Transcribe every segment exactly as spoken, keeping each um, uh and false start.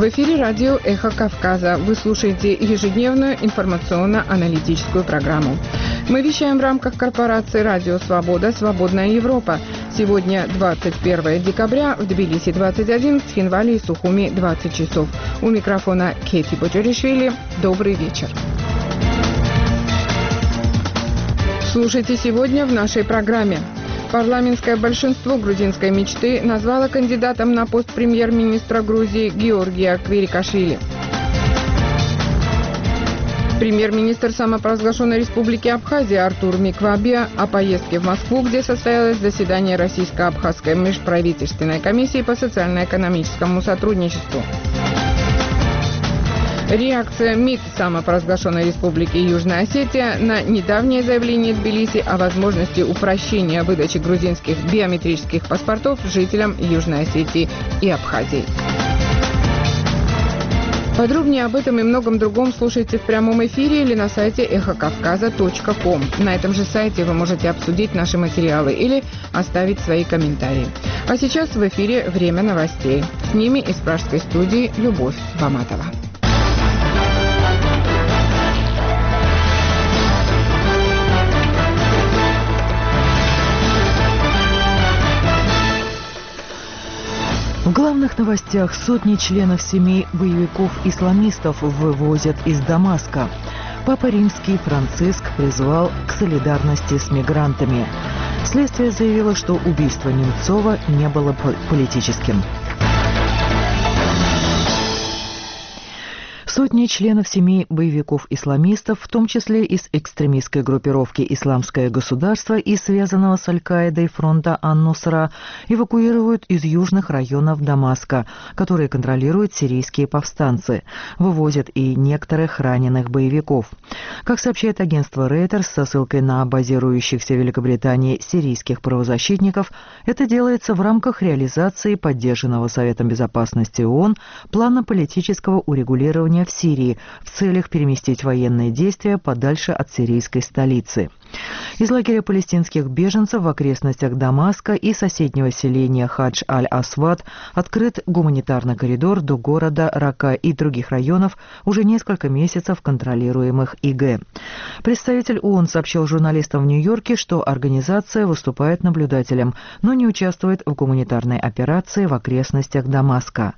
В эфире радио «Эхо Кавказа». Вы слушаете ежедневную информационно-аналитическую программу. Мы вещаем в рамках корпорации «Радио Свобода. Свободная Европа». Сегодня двадцать первое декабря, в Тбилиси двадцать один, в Цхинвале и Сухуми двадцать часов. У микрофона Кети Боджоришвили. Добрый вечер. Слушайте сегодня в нашей программе. Парламентское большинство грузинской мечты назвало кандидатом на пост премьер-министра Грузии Георгия Квирикашвили. Премьер-министр самопровозглашенной республики Абхазия Артур Миквабия о поездке в Москву, где состоялось заседание Российско-Абхазской межправительственной комиссии по социально-экономическому сотрудничеству. Реакция МИД самопровозглашенной республики Южная Осетия на недавнее заявление Тбилиси о возможности упрощения выдачи грузинских биометрических паспортов жителям Южной Осетии и Абхазии. Подробнее об этом и многом другом слушайте в прямом эфире или на сайте эхо кавказа точка ком. На этом же сайте вы можете обсудить наши материалы или оставить свои комментарии. А сейчас в эфире «Время новостей». С ними из пражской студии Любовь Баматова. В главных новостях: сотни членов семей боевиков-исламистов вывозят из Дамаска. Папа Римский Франциск призвал к солидарности с мигрантами. Следствие заявило, что убийство Немцова не было политическим. Сотни членов семей боевиков-исламистов, в том числе из экстремистской группировки «Исламское государство» и связанного с Аль-Каидой фронта Ан-Нусра, эвакуируют из южных районов Дамаска, которые контролируют сирийские повстанцы. Вывозят и некоторых раненых боевиков. Как сообщает агентство Reuters со ссылкой на базирующихся в Великобритании сирийских правозащитников, это делается в рамках реализации поддержанного Советом Безопасности ООН плана политического урегулирования в Сирии в целях переместить военные действия подальше от сирийской столицы. Из лагеря палестинских беженцев в окрестностях Дамаска и соседнего селения Хадж-аль-Асвад открыт гуманитарный коридор до города Рака и других районов, уже несколько месяцев контролируемых ИГ. Представитель ООН сообщил журналистам в Нью-Йорке, что организация выступает наблюдателем, но не участвует в гуманитарной операции в окрестностях Дамаска.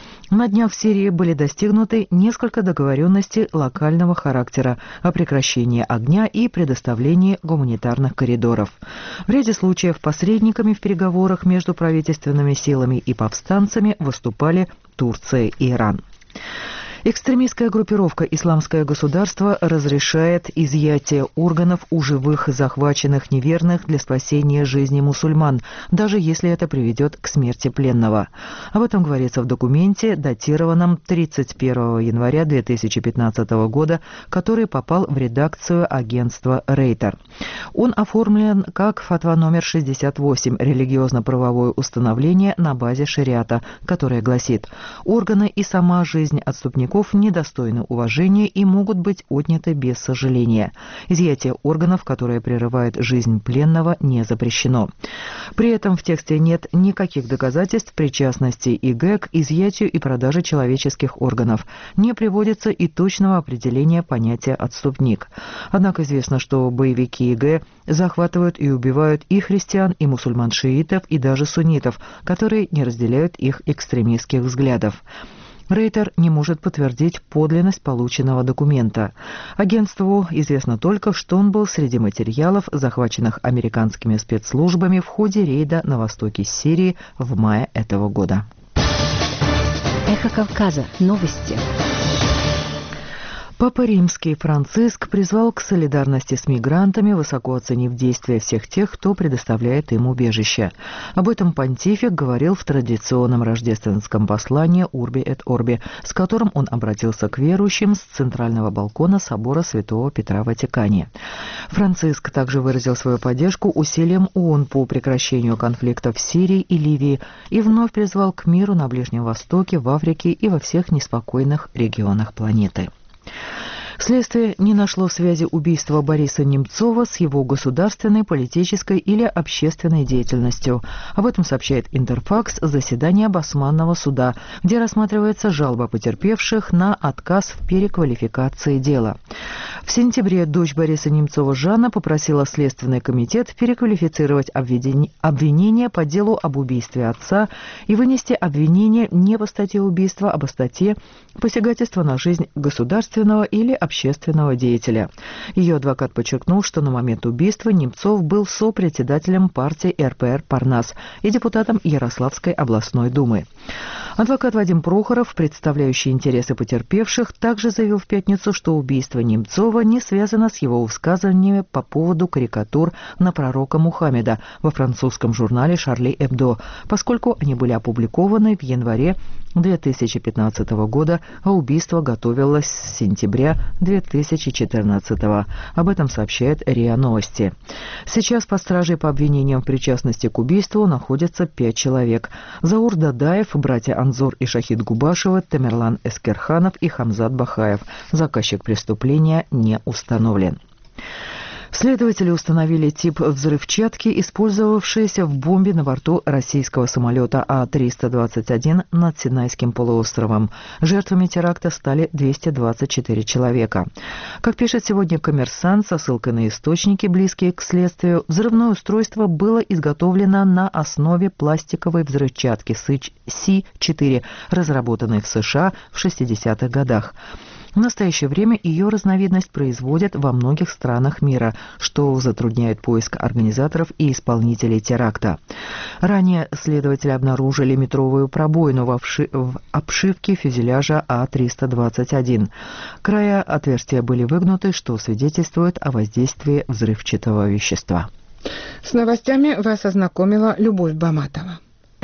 На днях в Сирии были достигнуты несколько договоренностей локального характера о прекращении огня и предоставлении гуманитарных коридоров. В ряде случаев посредниками в переговорах между правительственными силами и повстанцами выступали Турция и Иран. Экстремистская группировка «Исламское государство» разрешает изъятие органов у живых захваченных неверных для спасения жизни мусульман, даже если это приведет к смерти пленного. Об этом говорится в документе, датированном тридцать первого января две тысячи пятнадцатого года, который попал в редакцию агентства Reuters. Он оформлен как фатва номер шестьдесят восемь, религиозно-правовое установление на базе шариата, которое гласит: органы и сама жизнь отступников недостойны уважения и могут быть отняты без сожаления. Изъятие органов, которое прерывает жизнь пленного, не запрещено. При этом в тексте нет никаких доказательств причастности ИГ к изъятию и продаже человеческих органов. Не приводится и точного определения понятия «отступник». Однако известно, что боевики ИГ захватывают и убивают и христиан, и мусульман-шиитов, и даже суннитов, которые не разделяют их экстремистских взглядов. Рейтер не может подтвердить подлинность полученного документа. Агентству известно только, что он был среди материалов, захваченных американскими спецслужбами в ходе рейда на востоке Сирии в мае этого года. Эхо Кавказа. Новости. Папа Римский Франциск призвал к солидарности с мигрантами, высоко оценив действия всех тех, кто предоставляет им убежище. Об этом понтифик говорил в традиционном рождественском послании «Урби эт Орби», с которым он обратился к верующим с центрального балкона собора Святого Петра в Ватикане. Франциск также выразил свою поддержку усилиям ООН по прекращению конфликтов в Сирии и Ливии и вновь призвал к миру на Ближнем Востоке, в Африке и во всех неспокойных регионах планеты. Следствие не нашло связи убийства Бориса Немцова с его государственной, политической или общественной деятельностью. Об этом сообщает Интерфакс заседание Басманного суда, где рассматривается жалоба потерпевших на отказ в переквалификации дела. В сентябре дочь Бориса Немцова Жанна попросила Следственный комитет переквалифицировать обвинение по делу об убийстве отца и вынести обвинение не по статье убийства, а по статье посягательства на жизнь государственного или общественного деятеля. Ее адвокат подчеркнул, что на момент убийства Немцов был сопредседателем партии эр пэ эр «Парнас» и депутатом Ярославской областной думы. Адвокат Вадим Прохоров, представляющий интересы потерпевших, также заявил в пятницу, что убийство Немцова не связано с его высказываниями по поводу карикатур на пророка Мухаммеда во французском журнале «Шарли Эбдо», поскольку они были опубликованы в январе две тысячи пятнадцатого года, а убийство готовилось с сентября две тысячи четырнадцатого. Об этом сообщает РИА Новости. Сейчас под стражей по обвинениям в причастности к убийству находятся пять человек. Заур Дадаев, братья Анзор и Шахид Губашевы, Тамерлан Эскерханов и Хамзат Бахаев. Заказчик преступления не установлен. Следователи установили тип взрывчатки, использовавшейся в бомбе на борту российского самолета А триста двадцать один над Синайским полуостровом. Жертвами теракта стали двести двадцать четыре человека. Как пишет сегодня «Коммерсант» со ссылкой на источники, близкие к следствию, взрывное устройство было изготовлено на основе пластиковой взрывчатки Си четыре, разработанной в США в шестидесятых годах. В настоящее время ее разновидность производят во многих странах мира, что затрудняет поиск организаторов и исполнителей теракта. Ранее следователи обнаружили метровую пробоину в, обши... в обшивке фюзеляжа А триста двадцать один. Края отверстия были выгнуты, что свидетельствует о воздействии взрывчатого вещества. С новостями вас ознакомила Любовь Баматова.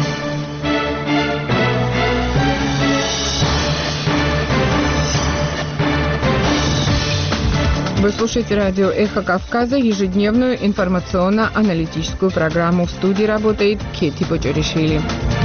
Вы слушаете радио «Эхо Кавказа», ежедневную информационно-аналитическую программу. В студии работает Кети Бочоришвили.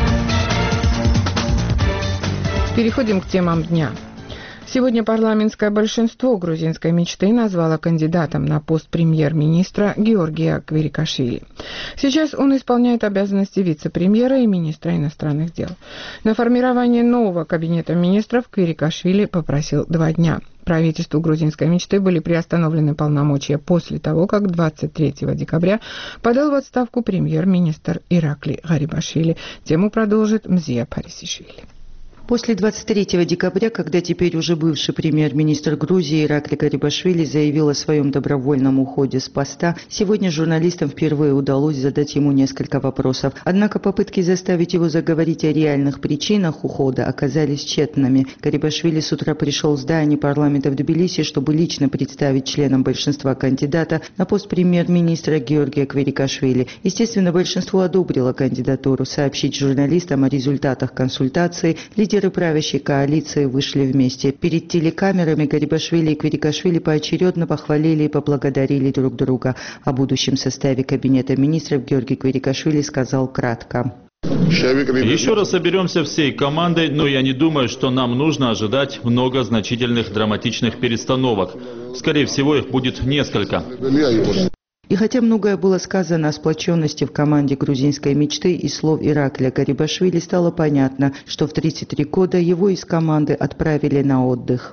Переходим к темам дня. Сегодня парламентское большинство грузинской мечты назвало кандидатом на пост премьер-министра Георгия Квирикашвили. Сейчас он исполняет обязанности вице-премьера и министра иностранных дел. На формирование нового кабинета министров Квирикашвили попросил два дня. Правительству грузинской мечты были приостановлены полномочия после того, как двадцать третьего декабря подал в отставку премьер-министр Иракли Гарибашвили. Тему продолжит Мзия Парисишвили. После двадцать третьего декабря, когда теперь уже бывший премьер-министр Грузии Иракли Гарибашвили заявил о своем добровольном уходе с поста, сегодня журналистам впервые удалось задать ему несколько вопросов. Однако попытки заставить его заговорить о реальных причинах ухода оказались тщетными. Гарибашвили с утра пришел в здание парламента в Тбилиси, чтобы лично представить членам большинства кандидата на пост премьер-министра Георгия Квирикашвили. Естественно, большинство одобрило кандидатуру. Сообщить журналистам о результатах консультации лидер Лидеры правящей коалиции вышли вместе. Перед телекамерами Гарибашвили и Квирикашвили поочередно похвалили и поблагодарили друг друга. О будущем составе кабинета министров Георгий Квирикашвили сказал кратко. Еще раз соберемся всей командой, но я не думаю, что нам нужно ожидать много значительных драматичных перестановок. Скорее всего, их будет несколько. И хотя многое было сказано о сплоченности в команде грузинской мечты, из слов Иракля Гарибашвили стало понятно, что в тридцать три года его из команды отправили на отдых.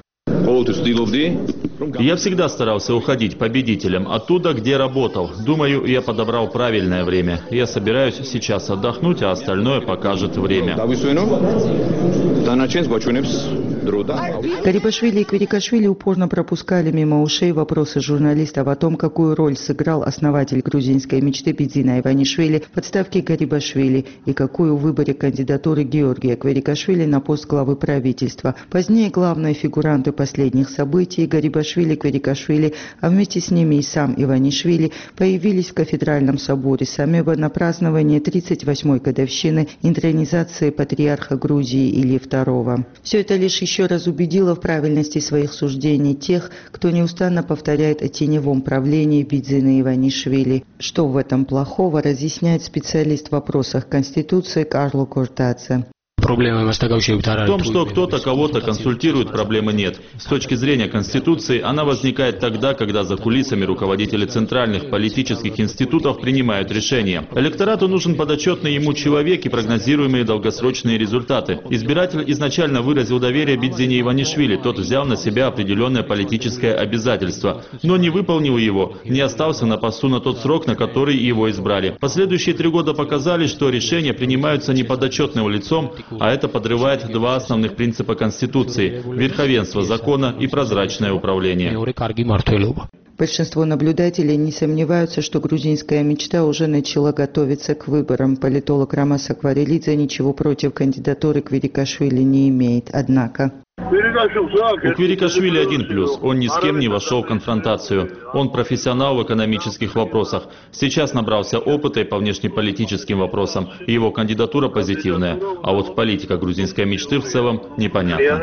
Я всегда старался уходить победителем оттуда, где работал. Думаю, я подобрал правильное время. Я собираюсь сейчас отдохнуть, а остальное покажет время. Гарибашвили и Квирикашвили упорно пропускали мимо ушей вопросы журналистов о том, какую роль сыграл основатель грузинской мечты Бидзина Иванишвили в отставке Гарибашвили и какую в выборе кандидатуры Георгия Квирикашвили на пост главы правительства. Позднее главные фигуранты последних событий Гарибашвили, Квирикашвили, а вместе с ними и сам Иванишвили появились в кафедральном соборе Самеба на праздновании тридцать восьмой годовщины интронизации патриарха Грузии Ильи второго. Все это лишь еще раз убедило в правильности своих суждений тех, кто неустанно повторяет о теневом правлении Бидзина Иванишвили. Что в этом плохого, разъясняет специалист в вопросах Конституции Карло Кортадзе. В том, что кто-то кого-то консультирует, проблемы нет. С точки зрения Конституции, она возникает тогда, когда за кулисами руководители центральных политических институтов принимают решения. Электорату нужен подотчетный ему человек и прогнозируемые долгосрочные результаты. Избиратель изначально выразил доверие Бидзине Иванишвили, тот взял на себя определенное политическое обязательство, но не выполнил его, не остался на посту на тот срок, на который его избрали. Последующие три года показали, что решения принимаются не подотчетным лицом, а это подрывает два основных принципа Конституции – верховенство закона и прозрачное управление. Большинство наблюдателей не сомневаются, что грузинская мечта уже начала готовиться к выборам. Политолог Рамас Акварелидзе ничего против кандидатуры Квирикашвили не имеет. Однако... У Квирикашвили один плюс. Он ни с кем не вошел в конфронтацию. Он профессионал в экономических вопросах. Сейчас набрался опыта и по внешнеполитическим вопросам. И его кандидатура позитивная. А вот политика грузинской мечты в целом непонятна.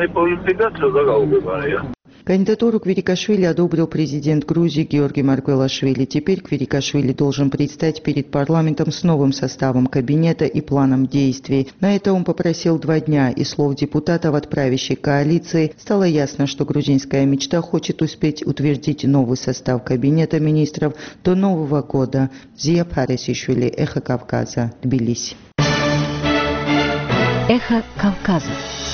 Кандидатуру Квирикашвили одобрил президент Грузии Георгий Маргвелашвили. Теперь Квирикашвили должен предстать перед парламентом с новым составом кабинета и планом действий. На это он попросил два дня. Из слов депутатов от правящей коалиции стало ясно, что грузинская мечта хочет успеть утвердить новый состав кабинета министров до Нового года. Зия Парисишвили, Эхо Кавказа, Тбилиси. Эхо Кавказа.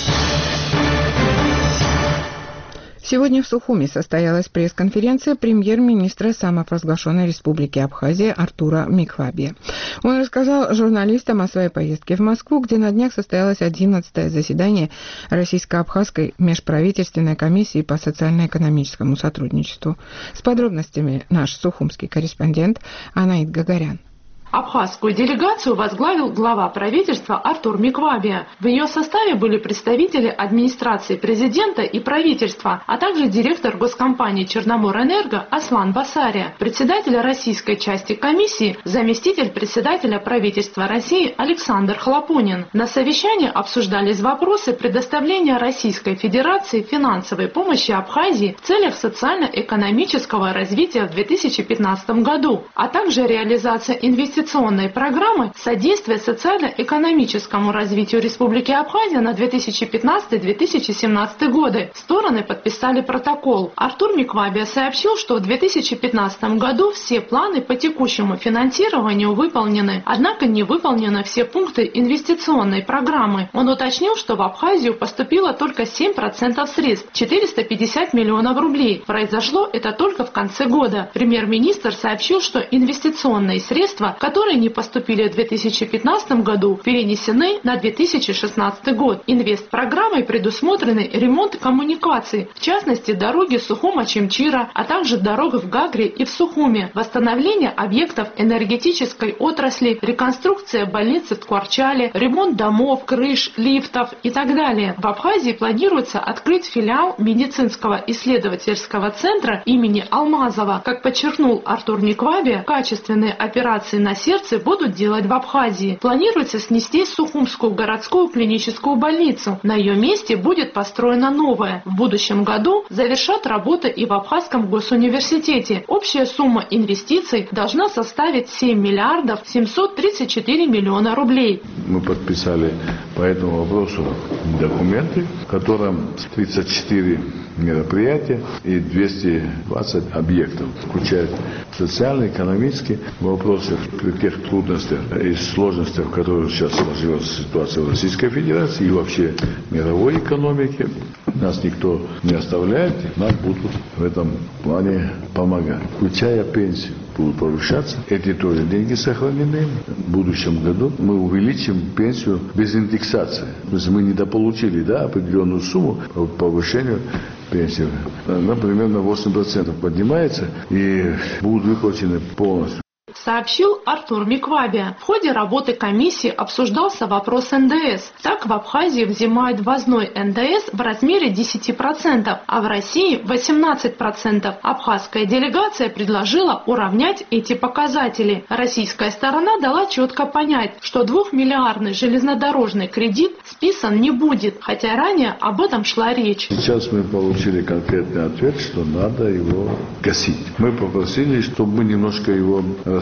Сегодня в Сухуми состоялась пресс-конференция премьер-министра самопровозглашенной республики Абхазия Артура Миквабия. Он рассказал журналистам о своей поездке в Москву, где на днях состоялось одиннадцатое заседание Российско-Абхазской межправительственной комиссии по социально-экономическому сотрудничеству. С подробностями наш сухумский корреспондент Анаит Гагарян. Абхазскую делегацию возглавил глава правительства Артур Миквабия. В ее составе были представители администрации президента и правительства, а также директор госкомпании «Черноморэнерго» Аслан Басария, председатель российской части комиссии, заместитель председателя правительства России Александр Хлопунин. На совещании обсуждались вопросы предоставления Российской Федерации финансовой помощи Абхазии в целях социально-экономического развития в две тысячи пятнадцатом году, а также реализация инвестиций инвестиционной программы содействия социально-экономическому развитию Республики Абхазия на две тысячи пятнадцатый — две тысячи семнадцатый годы. Стороны подписали протокол. Артур Миквабия сообщил, что в две тысячи пятнадцатом году все планы по текущему финансированию выполнены, однако не выполнены все пункты инвестиционной программы. Он уточнил, что в Абхазию поступило только семь процентов средств, четыреста пятьдесят миллионов рублей. Произошло это только в конце года. Премьер-министр сообщил, что инвестиционные средства, которые не поступили в две тысячи пятнадцатом году, перенесены на две тысячи шестнадцатый год. Инвестпрограммой предусмотрены ремонт коммуникаций, в частности дороги Сухума-Чимчира, а также дорог в Гагре и в Сухуме, восстановление объектов энергетической отрасли, реконструкция больницы в Ткварчале, ремонт домов, крыш, лифтов и так далее. В Абхазии планируется открыть филиал медицинского исследовательского центра имени Алмазова. Как подчеркнул Артур Миквабия, качественные операции на сердце будут делать в Абхазии. Планируется снести Сухумскую городскую клиническую больницу. На ее месте будет построена новая. В будущем году завершат работы и в Абхазском госуниверситете. Общая сумма инвестиций должна составить семь миллиардов семьсот тридцать четыре миллиона рублей. Мы подписали по этому вопросу документы, в котором тридцать четыре мероприятия и двести двадцать объектов, включая социальные, экономические вопросы, при тех трудностях и сложностях, в которых сейчас сложилась ситуация в Российской Федерации и вообще мировой экономике. Нас никто не оставляет, нам будут в этом плане помогать, включая пенсию. Будут повышаться. Эти тоже деньги сохранены. В будущем году мы увеличим пенсию без индексации. То есть мы недополучили, да, определенную сумму по повышению пенсии. Она примерно восемь процентов поднимается и будут выплачены полностью. Сообщил Артур Миквабия. В ходе работы комиссии обсуждался вопрос эн дэ эс. Так в Абхазии взимают ввозной эн дэ эс в размере десять процентов, а в России восемнадцать процентов. Абхазская делегация предложила уравнять эти показатели. Российская сторона дала четко понять, что двухмиллиардный железнодорожный кредит списан не будет, хотя ранее об этом шла речь. Сейчас мы получили конкретный ответ, что надо его гасить. Мы попросили, чтобы мы немножко его растормошили.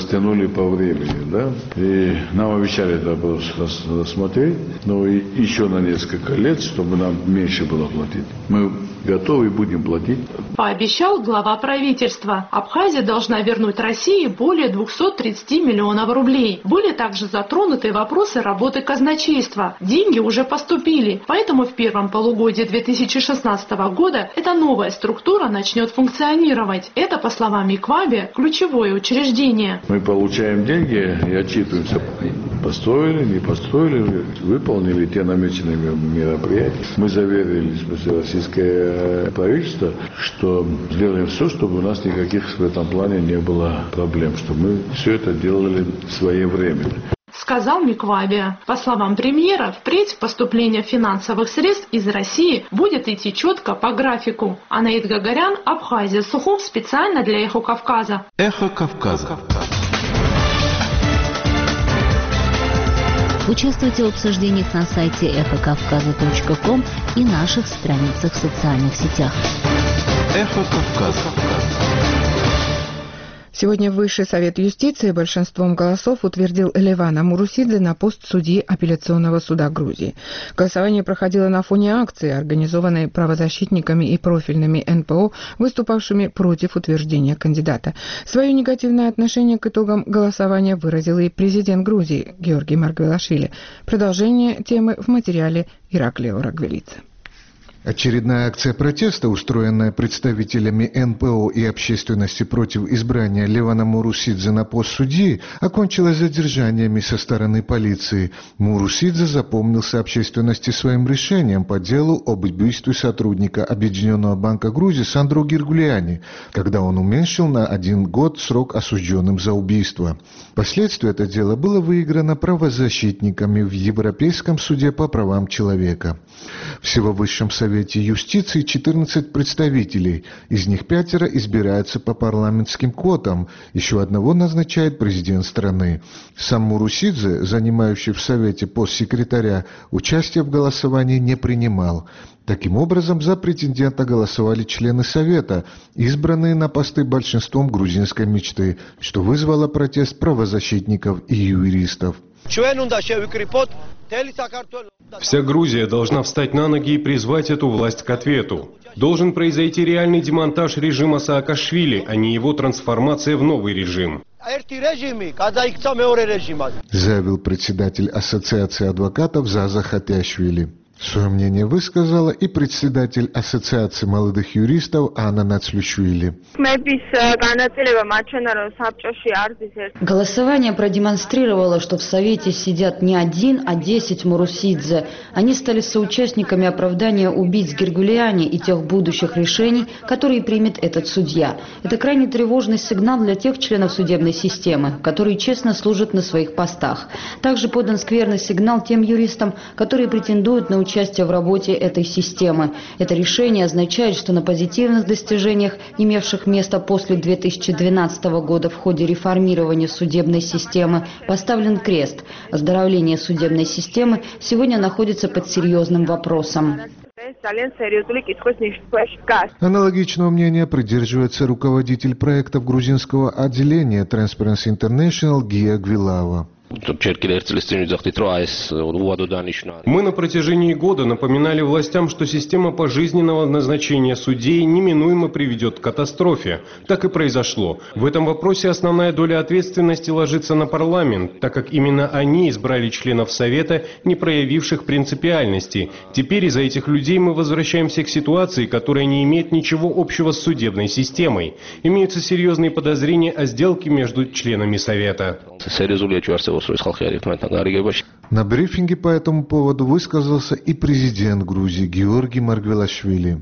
растянули по времени, да, и нам обещали этот вопрос рассмотреть, но и еще на несколько лет, чтобы нам меньше было платить. Мы готовы и будем платить. Пообещал глава правительства. Абхазия должна вернуть России более двухсот тридцати миллионов рублей. Были также затронуты вопросы работы казначейства. Деньги уже поступили, поэтому в первом полугодии две тысячи шестнадцатого года эта новая структура начнет функционировать. Это, по словам Миквабе, ключевое учреждение. Мы получаем деньги и отчитываемся. Построили, не построили, выполнили те намеченные мероприятия. Мы заверили, в смысле, российское правительство, что сделаем все, чтобы у нас никаких в этом плане не было проблем, что мы все это делали своевременно. Сказал Миквабе. По словам премьера, впредь поступление финансовых средств из России будет идти четко по графику. Анаид Гагарян, Абхазия, Сухум, специально для Эхо Кавказа. Эхо Кавказа. Участвуйте в обсуждениях на сайте эхо кавказа точка ком и наших страницах в социальных сетях. Эхо Кавказа. Сегодня Высший совет юстиции большинством голосов утвердил Левана Мурусидзе на пост судьи апелляционного суда Грузии. Голосование проходило на фоне акции, организованной правозащитниками и профильными эн пэ о, выступавшими против утверждения кандидата. Свое негативное отношение к итогам голосования выразил и президент Грузии Георгий Маргвелашвили. Продолжение темы в материале Ираклио Рагвелидзе. Очередная акция протеста, устроенная представителями эн пэ о и общественности против избрания Левана Мурусидзе на пост судьи, окончилась задержаниями со стороны полиции. Мурусидзе запомнился общественности своим решением по делу об убийстве сотрудника Объединенного банка Грузии Сандро Гиргулиани, когда он уменьшил на один год срок осужденным за убийство. Впоследствии это дело было выиграно правозащитниками в Европейском суде по правам человека. Всего в Высшем совете юстиции четырнадцать представителей, из них пятеро избираются по парламентским квотам, еще одного назначает президент страны. Сам Мурусидзе, занимающий в Совете пост секретаря, участия в голосовании не принимал. Таким образом, за претендента голосовали члены Совета, избранные на посты большинством грузинской мечты, что вызвало протест правозащитников и юристов. Вся Грузия должна встать на ноги и призвать эту власть к ответу. Должен произойти реальный демонтаж режима Саакашвили, а не его трансформация в новый режим. Заявил председатель Ассоциации адвокатов Заза Хатяшвили. Свое мнение высказала и председатель Ассоциации молодых юристов Анна Нацлюшвили. Голосование продемонстрировало, что в Совете сидят не один, а десять Мурусидзе. Они стали соучастниками оправдания убийц Гиргулиани и тех будущих решений, которые примет этот судья. Это крайне тревожный сигнал для тех членов судебной системы, которые честно служат на своих постах. Также подан скверный сигнал тем юристам, которые претендуют на участие в работе этой системы. Это решение означает, что на позитивных достижениях, имевших место после две тысячи двенадцатого года в ходе реформирования судебной системы, поставлен крест. Оздоровление судебной системы сегодня находится под серьезным вопросом. Аналогичного мнения придерживается руководитель проектов грузинского отделения Transparency International Гия Гвилава. Мы на протяжении года напоминали властям, что система пожизненного назначения судей неминуемо приведет к катастрофе. Так и произошло. В этом вопросе основная доля ответственности ложится на парламент, так как именно они избрали членов Совета, не проявивших принципиальности. Теперь из-за этих людей мы возвращаемся к ситуации, которая не имеет ничего общего с судебной системой. Имеются серьезные подозрения о сделке между членами Совета. На брифинге по этому поводу высказался и президент Грузии Георгий Маргвелашвили.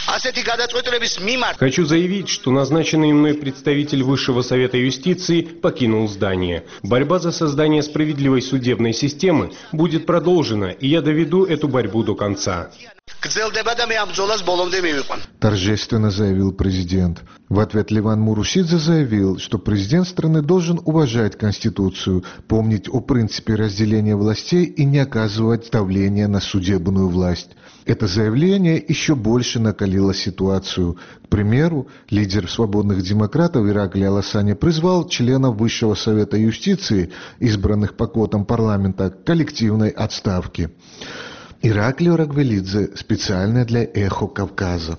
Хочу заявить, что назначенный мной представитель Высшего совета юстиции покинул здание. Борьба за создание справедливой судебной системы будет продолжена, и я доведу эту борьбу до конца. Торжественно заявил президент. В ответ Леван Мурусидзе заявил, что президент страны должен уважать Конституцию, помнить о принципе разделения властей и не оказывать давления на судебную власть. Это заявление еще больше накалило ситуацию. К примеру, лидер свободных демократов Иракли Аласани призвал членов Высшего совета юстиции, избранных по квотам парламента, к коллективной отставке. Ираклий Рагвелидзе, специально для «Эхо Кавказа».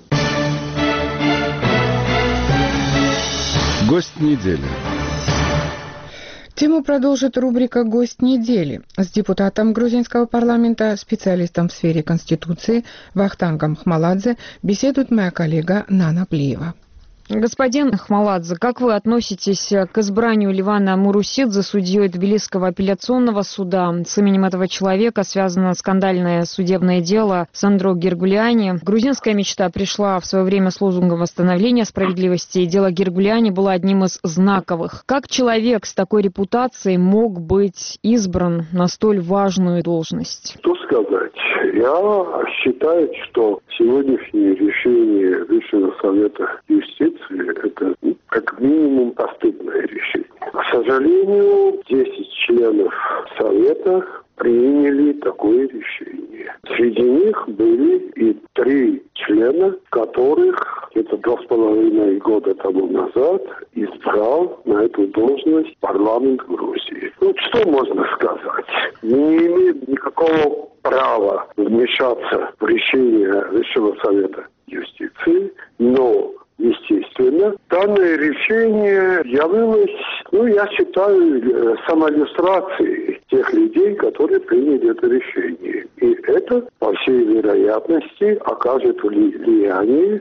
Гость недели. Тему продолжит рубрика «Гость недели» с депутатом грузинского парламента, специалистом в сфере Конституции Вахтангом Хмаладзе беседует моя коллега Нана Плиева. Господин Хмаладзе, как вы относитесь к избранию Левана Мурусидзе судьей Тбилисского апелляционного суда? С именем этого человека связано скандальное судебное дело Сандро Гергулиани. Грузинская мечта пришла в свое время с лозунгом восстановления справедливости, и дело Гергулиани было одним из знаковых. Как человек с такой репутацией мог быть избран на столь важную должность? Что сказать? Я считаю, что сегодняшнее решение Высшего совета юстиции это как минимум постыдное решение. К сожалению, десять членов совета приняли такое решение. Среди них были и три члена, которых где-то два с половиной года тому назад избрал на эту должность парламент Грузии. Ну, что можно сказать? Не имеет никакого права вмешаться в решение Высшего совета юстиции, но естественно, данное решение явилось, ну, я считаю, самоиллюстрацией тех людей, которые приняли это решение. И это, по всей вероятности, окажет влияние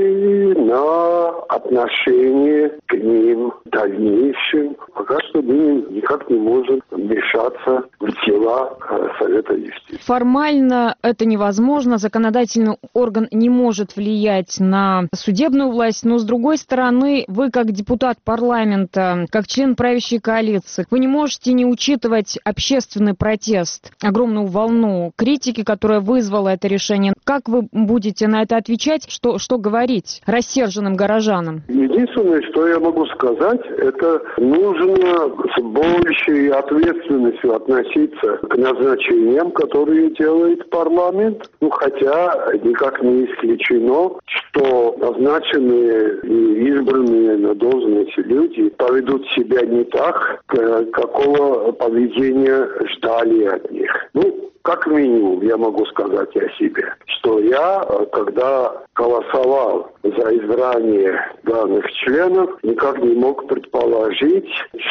и на отношение к ним в дальнейшем. Пока что мы никак не можем вмешаться в дела Совета юстиции. Формально это невозможно. Законодательный орган не может влиять на судебную власть, но с другой стороны, вы как депутат парламента, как член правящей коалиции, вы не можете не учитывать общественный протест, огромную волну критики, которая вызвала это решение. Как вы будете на это отвечать? Что, что говорить рассерженным горожанам? Единственное, что я могу сказать, это нужно с большей ответственностью относиться к назначениям, которые делает парламент. Ну, хотя никак не исключено, что назначенные и избранные на должности люди поведут себя не так, какого поведения ждали от них. Ну, как минимум, я могу сказать о себе, что я, когда голосовал за избрание данных членов, никак не мог предположить,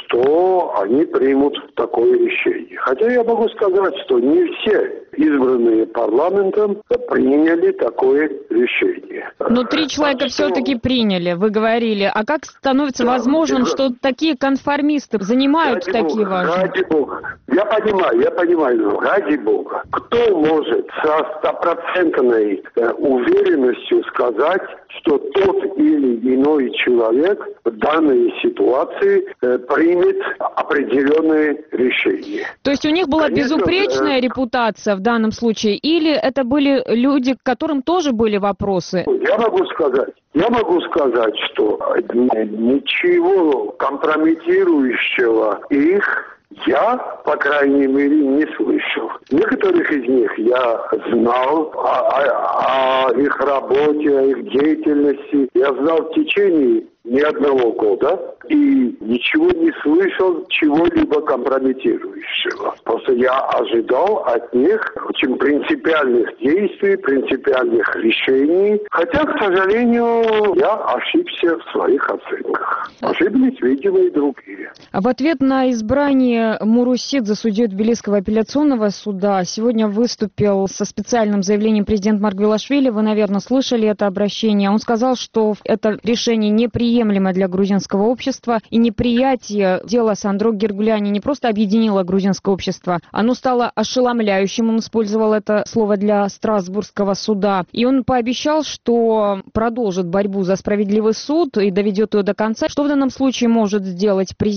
что они примут такое решение. Хотя я могу сказать, что не все избранные парламентом приняли такое решение. Но три человека что... все-таки приняли, вы говорили. А как становится да, возможным, это... что такие конформисты занимают ради такие Бога, важные... Ради Бога. Я понимаю, я понимаю, но ради Бога. Кто может со стопроцентной э, уверенностью сказать, что тот или иной человек в данной ситуации э, примет определенные решения? То есть у них была Конечно, безупречная э... репутация в данном случае, или это были люди, к которым тоже были вопросы? Я могу сказать, я могу сказать, что ничего компрометирующего их я, по крайней мере, не слышал. Некоторых из них я знал о, о, о их работе, о их деятельности. Я знал в течение ни одного года и ничего не слышал чего-либо компрометирующего. Просто я ожидал от них очень принципиальных действий, принципиальных решений. Хотя, к сожалению, я ошибся в своих оценках. Ошиблись, видимо, и другие. В ответ на избрание Мурусидзе судьей Тбилисского апелляционного суда сегодня выступил со специальным заявлением президент Маргвелашвили. Вы, наверное, слышали это обращение. Он сказал, что это решение неприемлемо для грузинского общества, и неприятие дела Сандро Гергулиани не просто объединило грузинское общество, оно стало ошеломляющим. Он использовал это слово для Страсбургского суда. И он пообещал, что продолжит борьбу за справедливый суд и доведет ее до конца. Что в данном случае может сделать президент?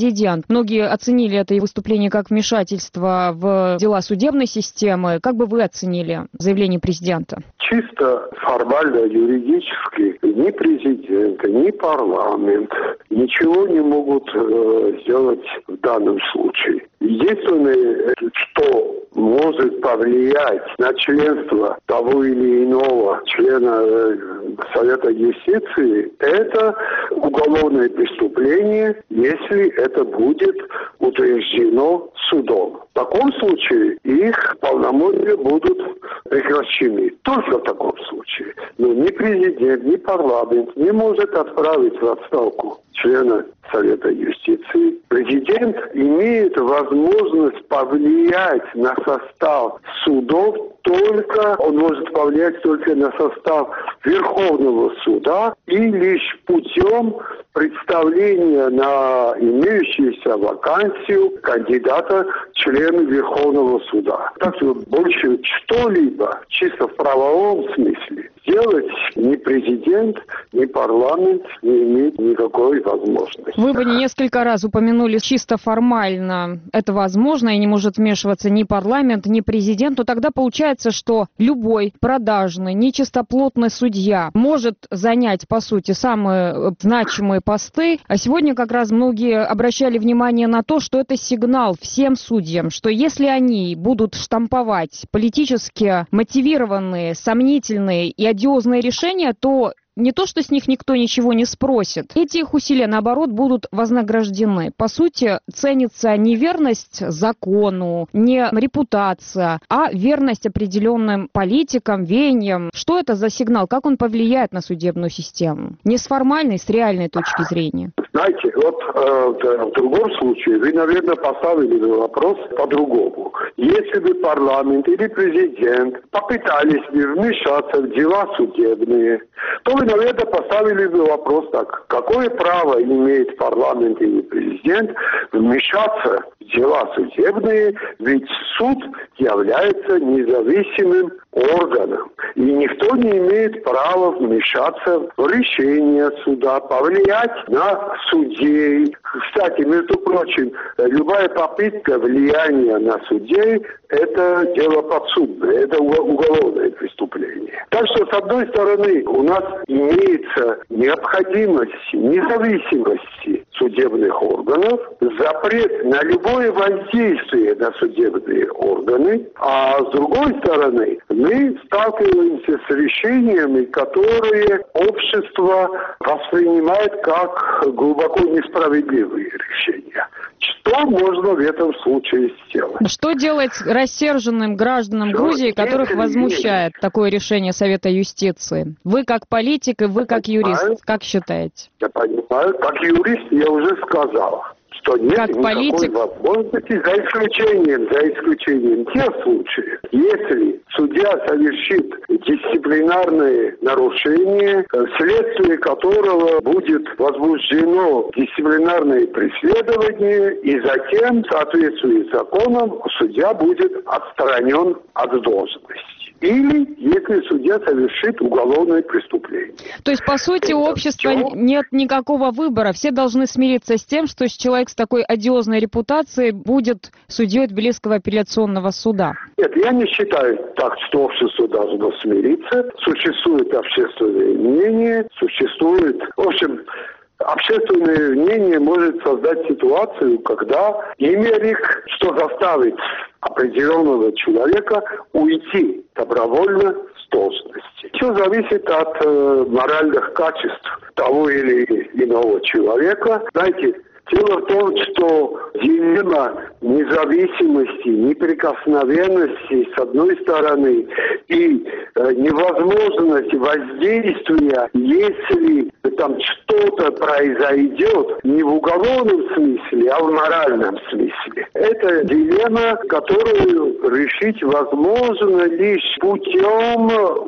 президент. Многие оценили это выступление как вмешательство в дела судебной системы. Как бы вы оценили заявление президента? Чисто формально, юридически ни президент, ни парламент ничего не могут э, сделать в данном случае. Единственное, что может повлиять на членство того или иного члена э, Совета юстиции, это уголовное преступление, если это будет утверждено судом. В таком случае их полномочия будут прекращены. Только в таком случае. Но ни президент, ни парламент не может отправить в отставку члена Совета юстиции. Президент имеет возможность повлиять на состав судов, только он может повлиять только на состав Верховного суда и лишь путем представления на имеющуюся вакансию кандидата члена Верховного суда. Так что больше что-либо чисто в правовом смысле сделать ни президент, ни парламент не имеет никакой возможности. Вы бы несколько раз упомянули чисто формально это возможно, и не может вмешиваться ни парламент, ни президент, то тогда получается, что любой продажный, нечистоплотный судья может занять, по сути, самые значимые посты. А сегодня как раз многие обращали внимание на то, что это сигнал всем судьям, что если они будут штамповать политически мотивированные, сомнительные и одиозные решения, то не то, что с них никто ничего не спросит. Эти их усилия, наоборот, будут вознаграждены. По сути, ценится не верность закону, не репутация, а верность определенным политикам, веяниям. Что это за сигнал? Как он повлияет на судебную систему? Не с формальной, с реальной точки зрения. Знаете, вот э, в другом случае вы, наверное, поставили вопрос по-другому. Если бы парламент или президент попытались бы вмешаться в дела судебные, то вы, наверное, поставили бы вопрос так. Какое право имеет парламент или президент вмешаться в дела судебные, ведь суд является независимым органом. И никто не имеет права вмешаться в решение суда, повлиять на судей. Кстати, между прочим, любая попытка влияния на судей – это дело подсудное, это уголовное преступление. Так что, с одной стороны, у нас имеется необходимость независимости судебных органов, запрет на любое воздействие на судебные органы, а с другой стороны, мы сталкиваемся с решениями, которые общество воспринимает как глубоко несправедливые решения. Что можно в этом случае сделать? Что делать рассерженным гражданам Что Грузии, которых возмущает такое решение Совета юстиции? Вы как политик и вы как юрист, понимаю, как считаете? Я понимаю, как юрист я уже сказал, что нет как никакой политик? возможности, за исключением, за исключением тех случаев, если судья совершит дисциплинарное нарушение, вследствие которого будет возбуждено дисциплинарное преследование, и затем, в соответствии с законом, судья будет отстранен от должности. Или если судья совершит уголовное преступление. То есть, по сути, у общества все? Нет никакого выбора. Все должны смириться с тем, что человек с такой одиозной репутацией будет судьей Тбилисского апелляционного суда. Нет, я не считаю так, что общество должно смириться. Существует общественное мнение, существует... В общем, общественное мнение может создать ситуацию, когда имеет, что заставит определенного человека уйти добровольно с должности. Все зависит от э, моральных качеств того или иного человека. Знаете, дело в том, что дилемма независимости, неприкосновенности с одной стороны и э, невозможность воздействия, если там что-то произойдет не в уголовном смысле, а в моральном смысле. Это дилемма, которую решить возможно лишь путем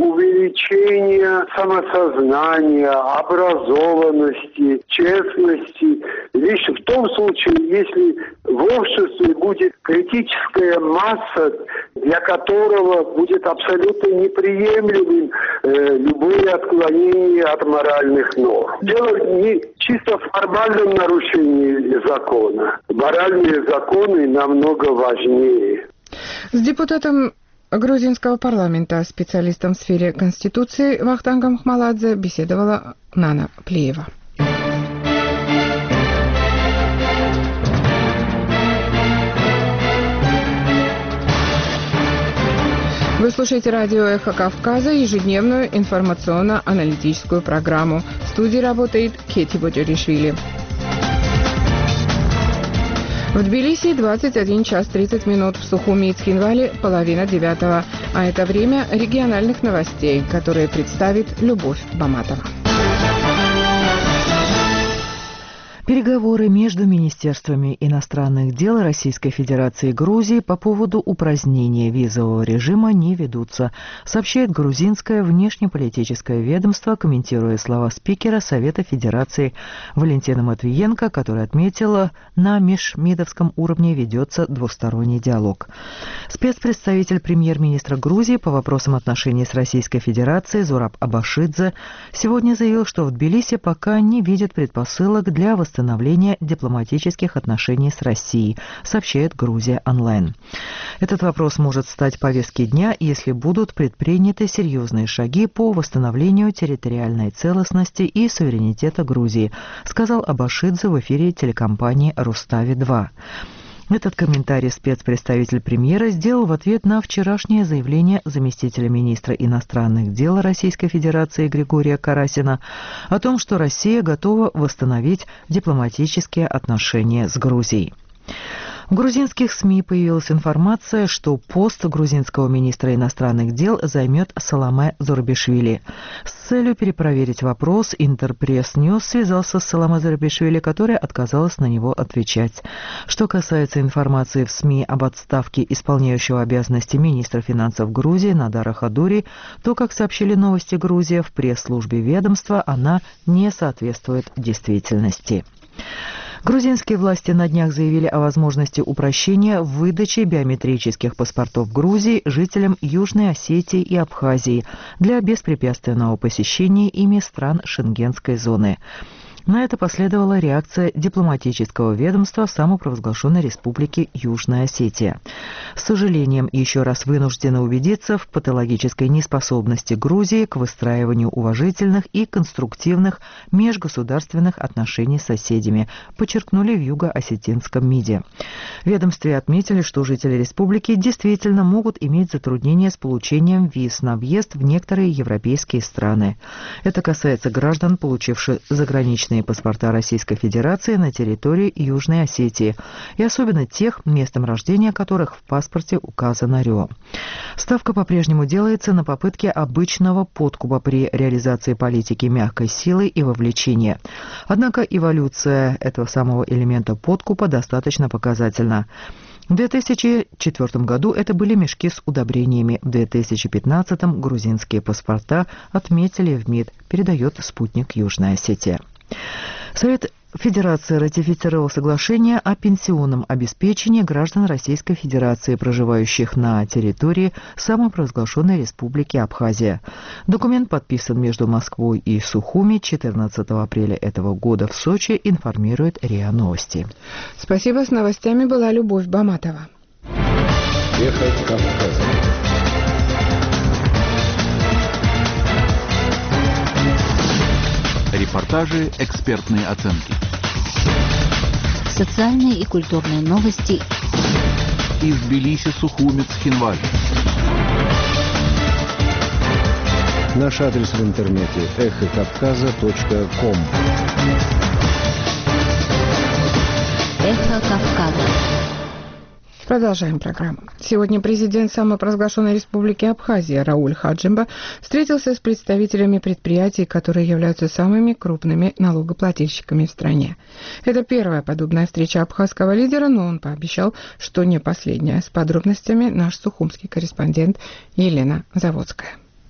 увеличения самосознания, образованности, честности. Лишь в том случае, если и в обществе будет критическая масса, для которого будет абсолютно неприемлемым э, любое отклонение от моральных норм. Дело не чисто в формальном нарушении закона. Моральные законы намного важнее. С депутатом грузинского парламента, специалистом в сфере Конституции Вахтангом Хмаладзе беседовала Нана Плеева. Вы слушаете радио «Эхо Кавказа», ежедневную информационно-аналитическую программу. В студии работает Кети Боджаришвили. В Тбилиси двадцать один час тридцать минут, в Сухуми и Цхинвале половина девятого. А это время региональных новостей, которые представит Любовь Баматова. Переговоры между Министерствами иностранных дел Российской Федерации и Грузии по поводу упразднения визового режима не ведутся, сообщает грузинское внешнеполитическое ведомство, комментируя слова спикера Совета Федерации Валентина Матвиенко, который отметила, на межмидовском уровне ведется двусторонний диалог. Спецпредставитель премьер-министра Грузии по вопросам отношений с Российской Федерацией Зураб Абашидзе сегодня заявил, что в Тбилиси пока не видят предпосылок для восстановления восстановления дипломатических отношений с Россией, сообщает Грузия онлайн. Этот вопрос может стать повесткой дня, если будут предприняты серьезные шаги по восстановлению территориальной целостности и суверенитета Грузии, сказал Абашидзе в эфире телекомпании «Рустави-два». Этот комментарий спецпредставитель премьера сделал в ответ на вчерашнее заявление заместителя министра иностранных дел Российской Федерации Григория Карасина о том, что Россия готова восстановить дипломатические отношения с Грузией. В грузинских СМИ появилась информация, что пост грузинского министра иностранных дел займет Саламе Зурабишвили. С целью перепроверить вопрос Интерпресс Ньюс связался с Саламе Зурабишвили, которая отказалась на него отвечать. Что касается информации в СМИ об отставке исполняющего обязанности министра финансов Грузии Надара Хадури, то, как сообщили «Новости Грузия», в пресс-службе ведомства она не соответствует действительности. Грузинские власти на днях заявили о возможности упрощения в выдаче биометрических паспортов Грузии жителям Южной Осетии и Абхазии для беспрепятственного посещения ими стран Шенгенской зоны. На это последовала реакция дипломатического ведомства самопровозглашенной республики Южная Осетия. С сожалением еще раз вынуждены убедиться в патологической неспособности Грузии к выстраиванию уважительных и конструктивных межгосударственных отношений с соседями, подчеркнули в юго-осетинском МИДе. В ведомстве отметили, что жители республики действительно могут иметь затруднения с получением виз на въезд в некоторые европейские страны. Это касается граждан, получивших заграничные паспорта Российской Федерации на территории Южной Осетии, и особенно тех, местом рождения которых в паспорте указано РИО. Ставка по-прежнему делается на попытки обычного подкупа при реализации политики мягкой силы и вовлечения. Однако эволюция этого самого элемента подкупа достаточно показательна. В две тысячи четвёртом году это были мешки с удобрениями. В две тысячи пятнадцатом грузинские паспорта отметили в МИД, передает спутник Южная Осетия. Совет Федерации ратифицировал соглашение о пенсионном обеспечении граждан Российской Федерации, проживающих на территории самопровозглашенной республики Абхазия. Документ подписан между Москвой и Сухуми четырнадцатого апреля этого года в Сочи, информирует РИА Новости. Спасибо. С новостями была Любовь Баматова. Эхо Кавказа. Репортажи, экспертные оценки. Социальные и культурные новости. Из Тбилиси, Сухуми, Цхинваль. Наш адрес в интернете эхо кавказа точка ком. Эхо Кавказа. Продолжаем программу. Сегодня президент самопровозглашенной республики Абхазия Рауль Хаджимба встретился с представителями предприятий, которые являются самыми крупными налогоплательщиками в стране. Это первая подобная встреча абхазского лидера, но он пообещал, что не последняя. С подробностями наш сухумский корреспондент Елена Заводская.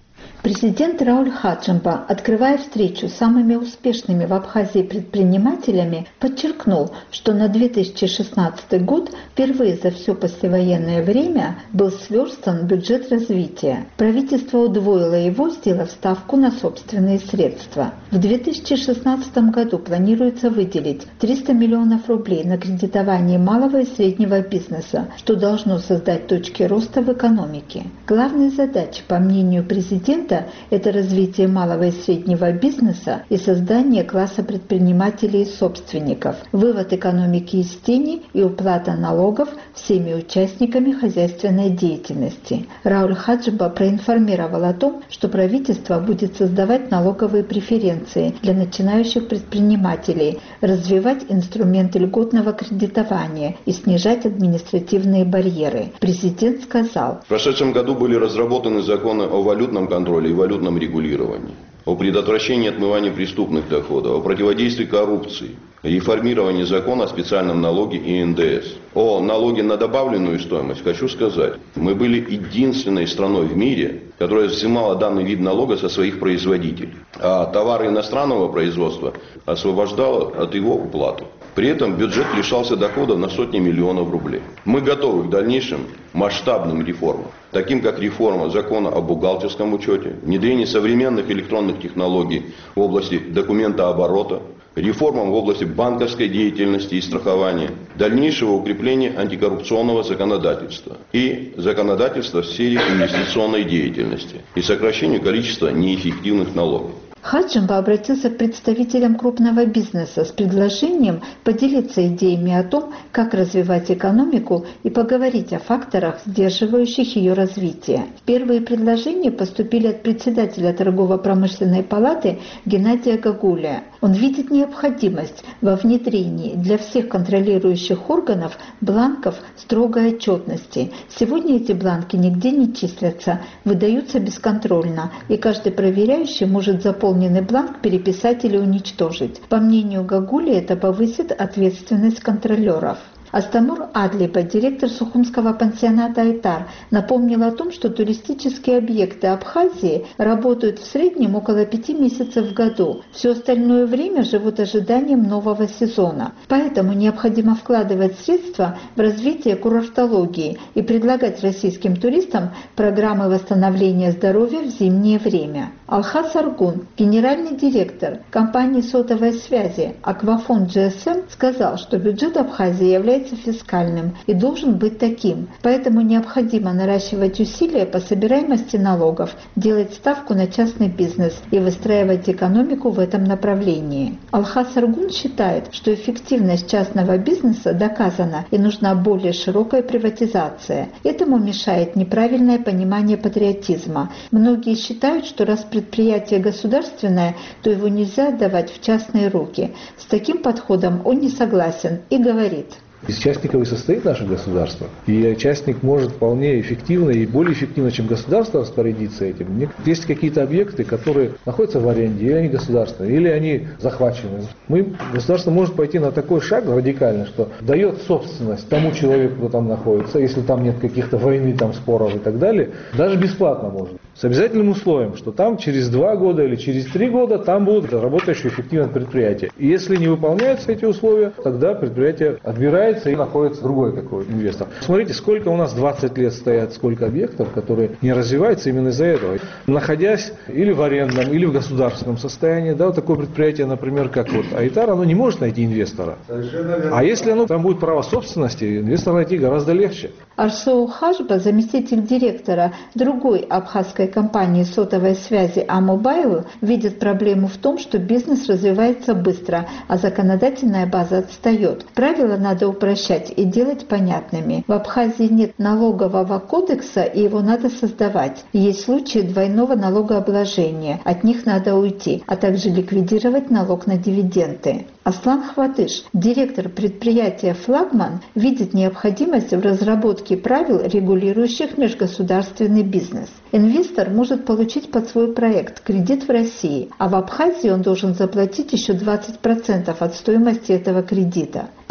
Президент Рауль Хаджимба, открывая встречу с самыми успешными в Абхазии предпринимателями, подчеркнул, что на две тысячи шестнадцатый год впервые за все послевоенное время был сверстан бюджет развития. Правительство удвоило его, сделав ставку на собственные средства. В две тысячи шестнадцатом году планируется выделить триста миллионов рублей на кредитование малого и среднего бизнеса, что должно создать точки роста в экономике. Главной задачей, по мнению президента, это развитие малого и среднего бизнеса и создание класса предпринимателей и собственников, вывод экономики из тени и уплата налогов всеми участниками хозяйственной деятельности. Рауль Хаджимба проинформировал о том, что правительство будет создавать налоговые преференции для начинающих предпринимателей, развивать инструменты льготного кредитования и снижать административные барьеры. Президент сказал: в прошедшем году были разработаны законы о валютном контроле и валютном регулировании, о предотвращении отмывания преступных доходов, о противодействии коррупции, реформировании закона о специальном налоге и эн дэ эс. О налоге на добавленную стоимость хочу сказать. Мы были единственной страной в мире, которая взимала данный вид налога со своих производителей, а товары иностранного производства освобождала от его уплаты. При этом бюджет лишался доходов на сотни миллионов рублей. Мы готовы к дальнейшим масштабным реформам, таким как реформа закона о бухгалтерском учете, внедрение современных электронных технологий в области документооборота, реформам в области банковской деятельности и страхования, дальнейшего укрепления антикоррупционного законодательства и законодательства в сфере инвестиционной деятельности и сокращению количества неэффективных налогов. Хаджимба обратился к представителям крупного бизнеса с предложением поделиться идеями о том, как развивать экономику и поговорить о факторах, сдерживающих ее развитие. Первые предложения поступили от председателя торгово-промышленной палаты Геннадия Гагуля. Он видит необходимость во внедрении для всех контролирующих органов бланков строгой отчетности. Сегодня эти бланки нигде не числятся, выдаются бесконтрольно, и каждый проверяющий может заполнить бланк переписать или уничтожить. По мнению Гагули, это повысит ответственность контролеров. Астамур Адлиба, директор Сухумского пансионата «Айтар», напомнил о том, что туристические объекты Абхазии работают в среднем около пяти месяцев в году. Все остальное время живут ожиданием нового сезона. Поэтому необходимо вкладывать средства в развитие курортологии и предлагать российским туристам программы восстановления здоровья в зимнее время. Алхас Аргун, генеральный директор компании сотовой связи Аквафон джи эс эм, сказал, что бюджет Абхазии является фискальным и должен быть таким. Поэтому необходимо наращивать усилия по собираемости налогов, делать ставку на частный бизнес и выстраивать экономику в этом направлении. Алхас Аргун считает, что эффективность частного бизнеса доказана и нужна более широкая приватизация. Этому мешает неправильное понимание патриотизма. Многие считают, что раз предприятие государственное, то его нельзя отдавать в частные руки. С таким подходом он не согласен и говорит: из частников и состоит наше государство. И частник может вполне эффективно и более эффективно, чем государство, распорядиться этим. Есть какие-то объекты, которые находятся в аренде, или они государственные, или они захвачены. Мы, государство может пойти на такой шаг радикальный, что дает собственность тому человеку, кто там находится, если там нет каких-то войны, там, споров и так далее, даже бесплатно может. С обязательным условием, что там через два года или через три года там будут работающие эффективные предприятия. И если не выполняются эти условия, тогда предприятие отбирается и находится другой какой инвестор. Смотрите, сколько у нас двадцать лет стоят, сколько объектов, которые не развиваются именно из-за этого. Находясь или в арендном, или в государственном состоянии, да, вот такое предприятие, например, как вот Айтар, оно не может найти инвестора. А если оно там будет право собственности, инвестора найти гораздо легче. Аршоу Хажба, заместитель директора другой абхазской компании сотовой связи А-Мобайл, видит проблему в том, что бизнес развивается быстро, а законодательная база отстает. Правила надо упрощать и делать понятными. В Абхазии нет налогового кодекса, и его надо создавать. Есть случаи двойного налогообложения, от них надо уйти, а также ликвидировать налог на дивиденды. Аслан Хватыш, директор предприятия «Флагман», видит необходимость в разработке правил, регулирующих межгосударственный бизнес. Инвестор может получить под свой проект кредит в России, а в Абхазии он должен заплатить еще двадцать процентов от стоимости этого кредита. По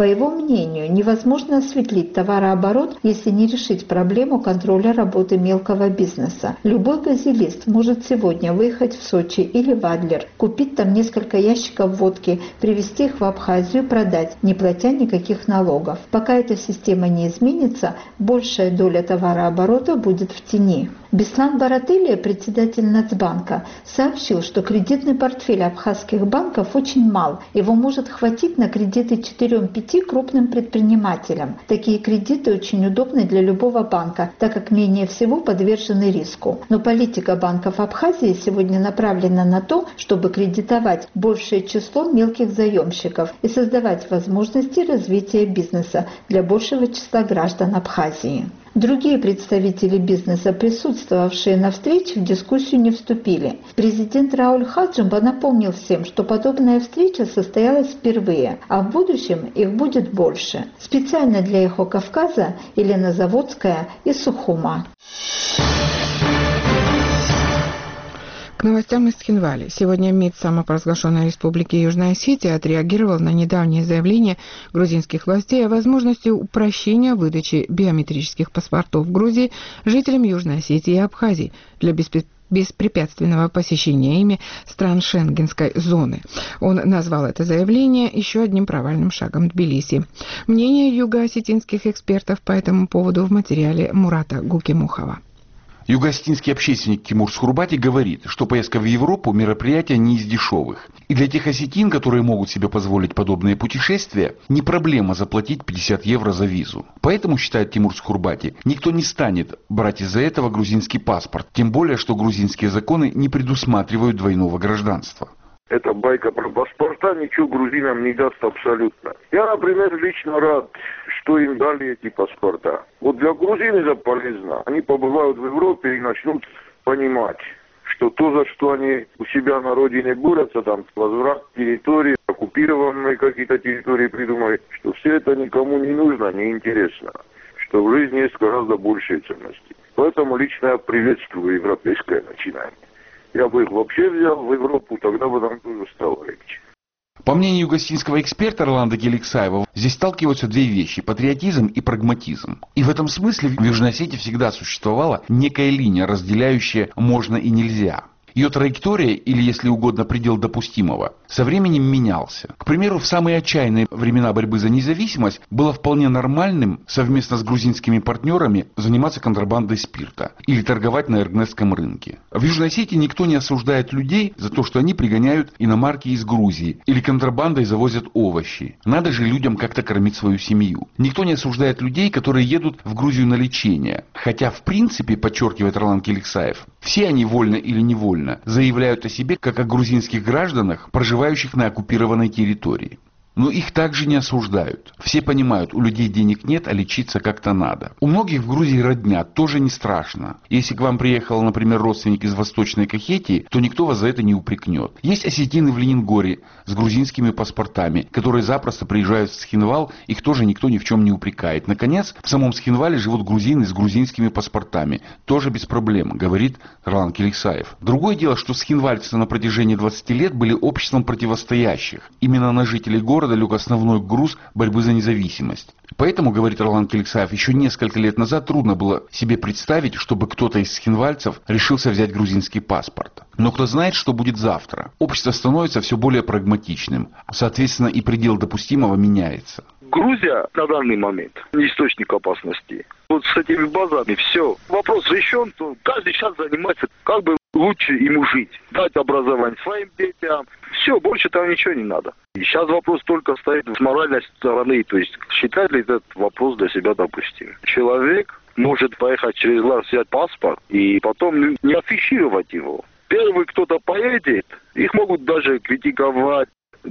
По его мнению, невозможно осветлить товарооборот, если не решить проблему контроля работы мелкого бизнеса. Любой базилист может сегодня выехать в Сочи или в Адлер, купить там несколько ящиков водки, привезти их в Абхазию, продать, не платя никаких налогов. Пока эта система не изменится, большая доля товарооборота будет в тени. Беслан Баратылия, председатель Нацбанка, сообщил, что кредитный портфель абхазских банков очень мал. Его может хватить на кредиты четырем-пяти крупным предпринимателям. Такие кредиты очень удобны для любого банка, так как менее всего подвержены риску. Но политика банков Абхазии сегодня направлена на то, чтобы кредитовать большее число мелких заемщиков и создавать возможности развития бизнеса для большего числа граждан Абхазии. Другие представители бизнеса, присутствовавшие на встрече, в дискуссию не вступили. Президент Рауль Хаджимба напомнил всем, что подобная встреча состоялась впервые, а в будущем их будет больше. Специально для «Эхо Кавказа» Елена Заводская из Сухума. К новостям из Цхинвали. Сегодня МИД самопровозглашенной Республики Южная Осетия отреагировал на недавнее заявление грузинских властей о возможности упрощения выдачи биометрических паспортов в Грузии жителям Южной Осетии и Абхазии для беспрепятственного беспрепятственного посещения ими стран Шенгенской зоны. Он назвал это заявление еще одним провальным шагом Тбилиси. Мнение юго-осетинских экспертов по этому поводу в материале Мурата Гукимухова. Юго-осетинский общественник Тимур Схурбати говорит, что поездка в Европу – мероприятие не из дешевых. И для тех осетин, которые могут себе позволить подобные путешествия, не проблема заплатить пятьдесят евро за визу. Поэтому, считает Тимур Схурбати, никто не станет брать из-за этого грузинский паспорт, тем более, что грузинские законы не предусматривают двойного гражданства. Эта байка про паспорта ничего грузинам не даст абсолютно. Я, например, лично рад, что им дали эти паспорта. Вот для грузин это полезно. Они побывают в Европе и начнут понимать, что то, за что они у себя на родине борются, там, возврат территории, оккупированные какие-то территории придумали, что все это никому не нужно, не интересно. Что в жизни есть гораздо большие ценности. Поэтому лично я приветствую европейское начинание. Я бы их вообще взял в Европу, тогда бы нам тоже стало легче. По мнению юго-осетинского эксперта Роланда Геликсаева, здесь сталкиваются две вещи – патриотизм и прагматизм. И в этом смысле в Южной Осетии всегда существовала некая линия, разделяющая «можно» и «нельзя». Ее траектория, или, если угодно, предел допустимого, со временем менялся. К примеру, в самые отчаянные времена борьбы за независимость было вполне нормальным совместно с грузинскими партнерами заниматься контрабандой спирта или торговать на эргнесском рынке. В Южной Осетии никто не осуждает людей за то, что они пригоняют иномарки из Грузии или контрабандой завозят овощи. Надо же людям как-то кормить свою семью. Никто не осуждает людей, которые едут в Грузию на лечение. Хотя, в принципе, подчеркивает Роланд Геликсаев, все они вольно или невольно заявляют о себе как о грузинских гражданах, проживающих на оккупированной территории. Но их также не осуждают. Все понимают, у людей денег нет, а лечиться как-то надо. У многих в Грузии родня, тоже не страшно. Если к вам приехал, например, родственник из Восточной Кахетии, то никто вас за это не упрекнет. Есть осетины в Ленингоре с грузинскими паспортами, которые запросто приезжают в Цхинвал, их тоже никто ни в чем не упрекает. Наконец, в самом Цхинвале живут грузины с грузинскими паспортами. Тоже без проблем, говорит Роланд Геликсаев. Другое дело, что цхинвальцы на протяжении двадцати лет были обществом противостоящих. Именно на жителей города лег основной груз борьбы за независимость. Поэтому, говорит Роланд Геликсаев, еще несколько лет назад трудно было себе представить, чтобы кто-то из цхинвальцев решился взять грузинский паспорт. Но кто знает, что будет завтра. Общество становится все более прагматичным. Соответственно, и предел допустимого меняется. Грузия на данный момент не источник опасности. Вот с этими базами все. Вопрос решен, то каждый сейчас занимается, как бы лучше ему жить. Дать образование своим детям. Все, больше там ничего не надо. И сейчас вопрос только стоит с моральной стороны. То есть считает ли этот вопрос для себя допустимым. Человек может поехать через глаз, взять паспорт и потом не афишировать его. Первый кто-то поедет, их могут даже критиковать.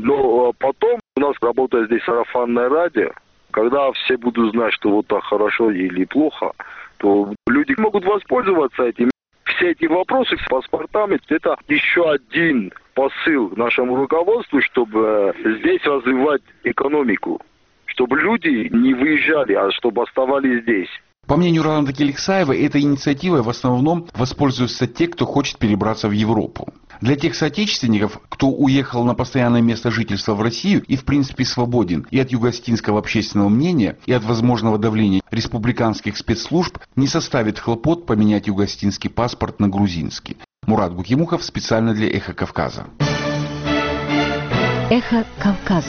Но потом у нас работает здесь сарафанное радио. Когда все будут знать, что вот так хорошо или плохо, то люди могут воспользоваться этим. Все эти вопросы с паспортами – это еще один посыл нашему руководству, чтобы здесь развивать экономику. Чтобы люди не выезжали, а чтобы оставались здесь. По мнению Роланда Геликсаева, этой инициативой в основном воспользуются те, кто хочет перебраться в Европу. Для тех соотечественников, кто уехал на постоянное место жительства в Россию и в принципе свободен и от юго-остинского общественного мнения, и от возможного давления республиканских спецслужб, не составит хлопот поменять юго-остинский паспорт на грузинский. Мурат Гукимухов специально для «Эхо Кавказа». «Эхо Кавказа».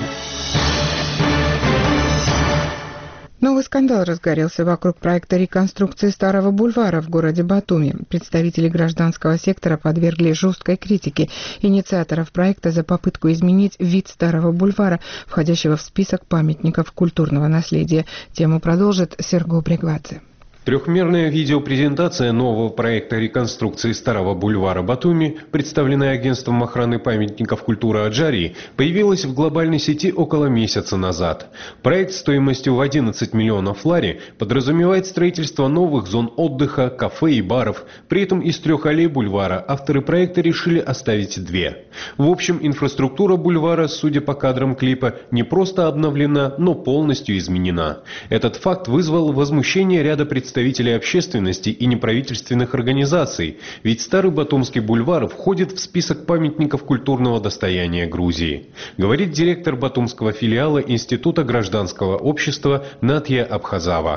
Новый скандал разгорелся вокруг проекта реконструкции Старого бульвара в городе Батуми. Представители гражданского сектора подвергли жесткой критике инициаторов проекта за попытку изменить вид Старого бульвара, входящего в список памятников культурного наследия. Тему продолжит Серго Брегвадзе. Трехмерная видеопрезентация нового проекта реконструкции Старого бульвара Батуми, представленная агентством охраны памятников культуры Аджарии, появилась в глобальной сети около месяца назад. Проект стоимостью в одиннадцать миллионов лари подразумевает строительство новых зон отдыха, кафе и баров. При этом из трех аллей бульвара авторы проекта решили оставить две. В общем, инфраструктура бульвара, судя по кадрам клипа, не просто обновлена, но полностью изменена. Этот факт вызвал возмущение ряда представителей представителей общественности и неправительственных организаций, ведь Старый Батумский бульвар входит в список памятников культурного достояния Грузии, говорит директор батумского филиала Института гражданского общества Натья Абхазава.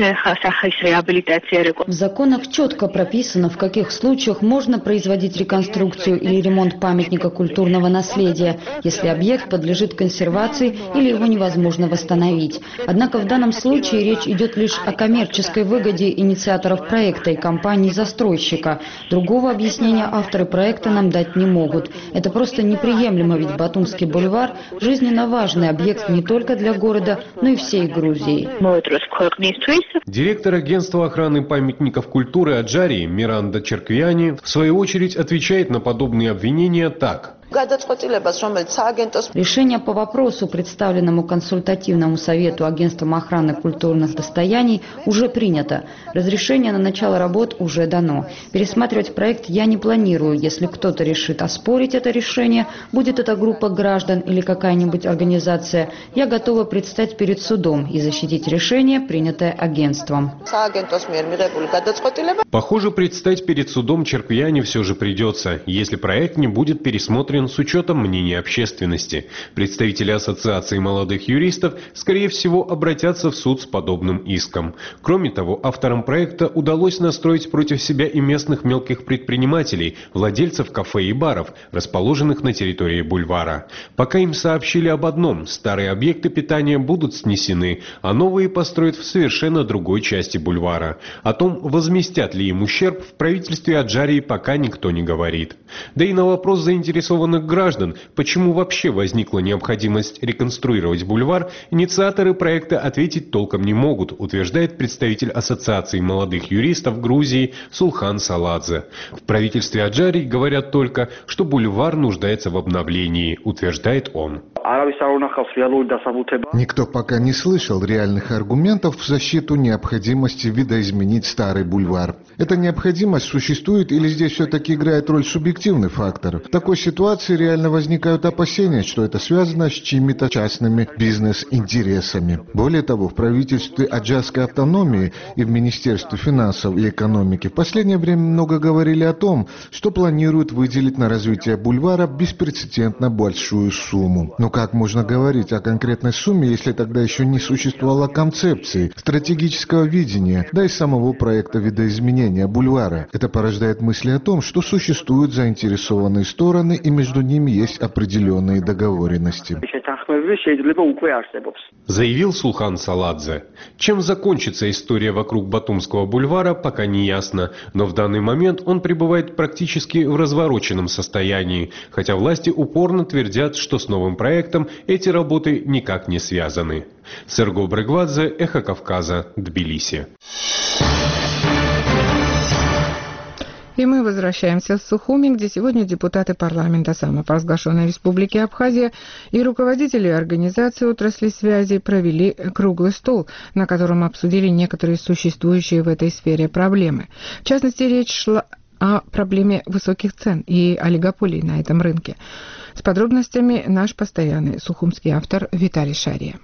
В законах четко прописано, в каких случаях можно производить реконструкцию или ремонт памятника культурного наследия, если объект подлежит консервации или его невозможно восстановить. Однако в данном случае речь идет лишь о коммерческой выгоде инициаторов проекта и компании-застройщика. Другого объяснения авторы проекта нам дать не могут. Это просто неприемлемо, ведь Батумский бульвар – жизненно важный объект не только для города, но и всей Грузии. Директор агентства охраны памятников культуры Аджарии Миранда Черквяни в свою очередь отвечает на подобные обвинения так. Решение по вопросу, представленному консультативному совету агентством охраны культурных достояний, уже принято. Разрешение на начало работ уже дано. Пересматривать проект я не планирую. Если кто-то решит оспорить это решение, будет это группа граждан или какая-нибудь организация, я готова предстать перед судом и защитить решение, принятое агентством. Похоже, предстать перед судом Черквяни все же придется, если проект не будет пересмотрен с учетом мнения общественности. Представители Ассоциации молодых юристов, скорее всего, обратятся в суд с подобным иском. Кроме того, авторам проекта удалось настроить против себя и местных мелких предпринимателей, владельцев кафе и баров, расположенных на территории бульвара. Пока им сообщили об одном – старые объекты питания будут снесены, а новые построят в совершенно другой части бульвара. О том, возместят ли им ущерб, в правительстве Аджарии пока никто не говорит. Да и на вопрос заинтересованных граждан, почему вообще возникла необходимость реконструировать бульвар, инициаторы проекта ответить толком не могут, утверждает представитель Ассоциации молодых юристов Грузии Сулхан Саладзе. В правительстве Аджарии говорят только, что бульвар нуждается в обновлении, утверждает он. Никто пока не слышал реальных аргументов в защиту необходимости видоизменить Старый бульвар. Эта необходимость существует или здесь все-таки играет роль субъективный фактор? В такой ситуации реально возникают опасения, что это связано с чьими-то частными бизнес-интересами. Более того, в правительстве Аджарской автономии и в Министерстве финансов и экономики в последнее время много говорили о том, что планируют выделить на развитие бульвара беспрецедентно большую сумму. Но как можно говорить о конкретной сумме, если тогда еще не существовало концепции, стратегического видения, да и самого проекта видоизменения бульвара? Это порождает мысли о том, что существуют заинтересованные стороны и между ними есть определенные договоренности. Заявил Сулхан Саладзе. Чем закончится история вокруг Батумского бульвара, пока не ясно, но в данный момент он пребывает практически в развороченном состоянии, хотя власти упорно твердят, что с новым проектом эти работы никак не связаны. Серго Брегвадзе, Эхо Кавказа, Тбилиси. И мы возвращаемся в Сухуми, где сегодня депутаты парламента самопровозглашенной республики Абхазия и руководители организации отрасли связи провели круглый стол, на котором обсудили некоторые существующие в этой сфере проблемы. В частности, речь шла о проблеме высоких цен и олигополии на этом рынке. С подробностями наш постоянный сухумский автор Виталий Шария.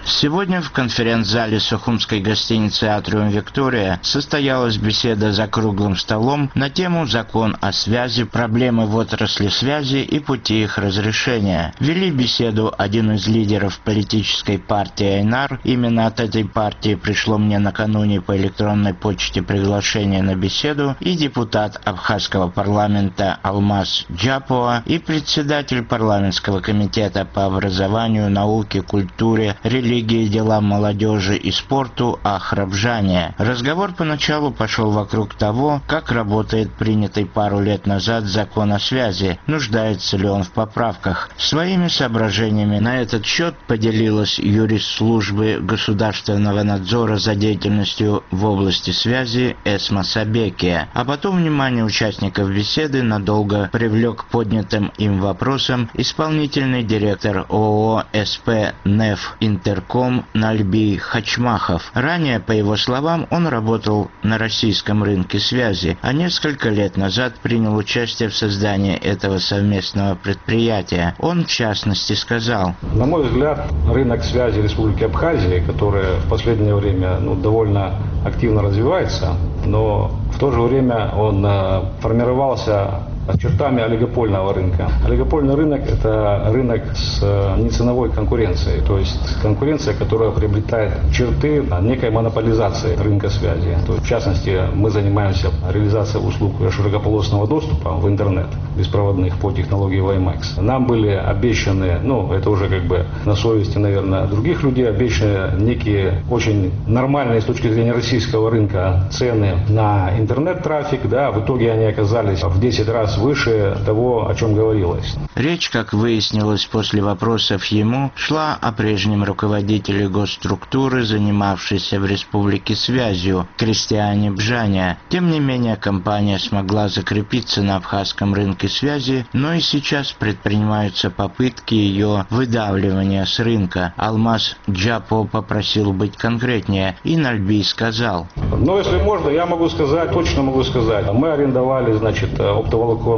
Сегодня в конференц-зале Сухумской гостиницы «Атриум Виктория» состоялась беседа за круглым столом на тему «Закон о связи, проблемы в отрасли связи и пути их разрешения». Вели беседу один из лидеров политической партии «Айнар». Именно от этой партии пришло мне накануне по электронной почте приглашение на беседу и депутат Абхазского парламента Алмаз Джапова и председатель парламентского комитета по образованию, науке, культуре, религии, делам молодежи и спорту Ахрабжане. Разговор поначалу пошел вокруг того, как работает принятый пару лет назад закон о связи, нуждается ли он в поправках. Своими соображениями на этот счет поделилась юрист службы государственного надзора за деятельностью в области связи Эсма Сабекия. А потом внимание участников беседы надолго привлек поднятым им вопросом исполнительный директор ООО СП НЭФ Интерком Нальби Хачмахов. Ранее, по его словам, он работал на российском рынке связи, а несколько лет назад принял участие в создании этого совместного предприятия. Он, в частности, сказал: На мой взгляд, рынок связи Республики Абхазия, который в последнее время ну, довольно активно развивается, но в то же время он э, формировался чертами олигопольного рынка. Олигопольный рынок – это рынок с неценовой конкуренцией, то есть конкуренция, которая приобретает черты некой монополизации рынка связи. То есть, в частности, мы занимаемся реализацией услуг широкополосного доступа в интернет беспроводных по технологии ваймакс. Нам были обещаны, ну, это уже как бы на совести, наверное, других людей, обещаны некие очень нормальные с точки зрения российского рынка цены на интернет-трафик, да, в итоге они оказались в десять раз выше того, о чем говорилось. Речь, как выяснилось после вопросов ему, шла о прежнем руководителе госструктуры, занимавшейся в республике связью, Кристиане Бжаня. Тем не менее, компания смогла закрепиться на абхазском рынке связи, но и сейчас предпринимаются попытки ее выдавливания с рынка. Алмаз Джапо попросил быть конкретнее, и Нальби сказал: Ну, если можно, я могу сказать, точно могу сказать. Мы арендовали, значит, оптоволоконные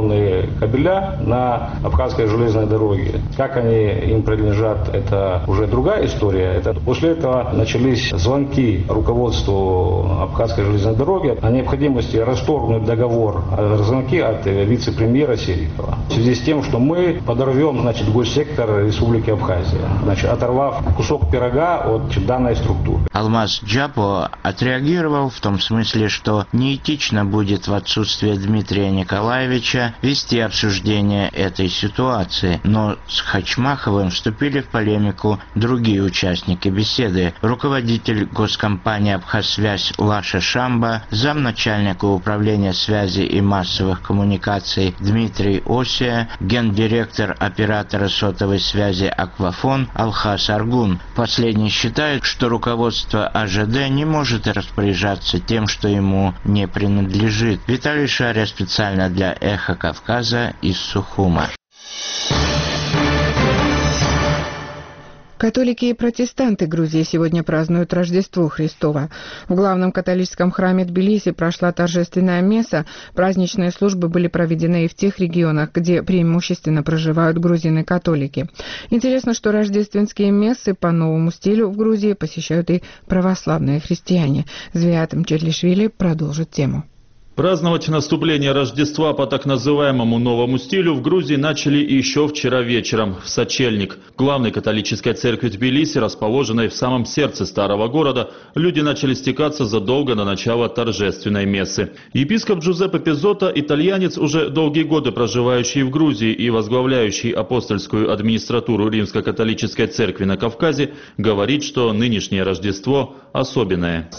кабеля на Абхазской железной дороге. Как они им принадлежат, это уже другая история. Это после этого начались звонки руководству Абхазской железной дороги о необходимости расторгнуть договор, звонки от вице-премьера Серикова. В связи с тем, что мы подорвем, значит, госсектор Республики Абхазия, значит, оторвав кусок пирога от данной структуры. Алмаз Джапо отреагировал в том смысле, что неэтично будет в отсутствие Дмитрия Николаевича вести обсуждение этой ситуации, но с Хачмаховым вступили в полемику другие участники беседы. Руководитель госкомпании «Абхазсвязь» Лаша Шамба, замначальника управления связи и массовых коммуникаций Дмитрий Осия, гендиректор оператора сотовой связи «Аквафон» Алхас Аргун. Последний считает, что руководство АЖД не может распоряжаться тем, что ему не принадлежит. Виталий Шаря специально для «Эхо Кавказа» из Сухума. Католики и протестанты Грузии сегодня празднуют Рождество Христово. В главном католическом храме Тбилиси прошла торжественная месса. Праздничные службы были проведены и в тех регионах, где преимущественно проживают грузины-католики. Интересно, что рождественские мессы по новому стилю в Грузии посещают и православные христиане. Звиат Мчедлишвили продолжит тему. Праздновать наступление Рождества по так называемому новому стилю в Грузии начали еще вчера вечером в Сочельник. В главной католической церкви Тбилиси, расположенной в самом сердце старого города, люди начали стекаться задолго до начала торжественной мессы. Епископ Джузеппе Пизотто, итальянец, уже долгие годы проживающий в Грузии и возглавляющий апостольскую администратуру Римско-католической церкви на Кавказе, говорит, что нынешнее Рождество особенное.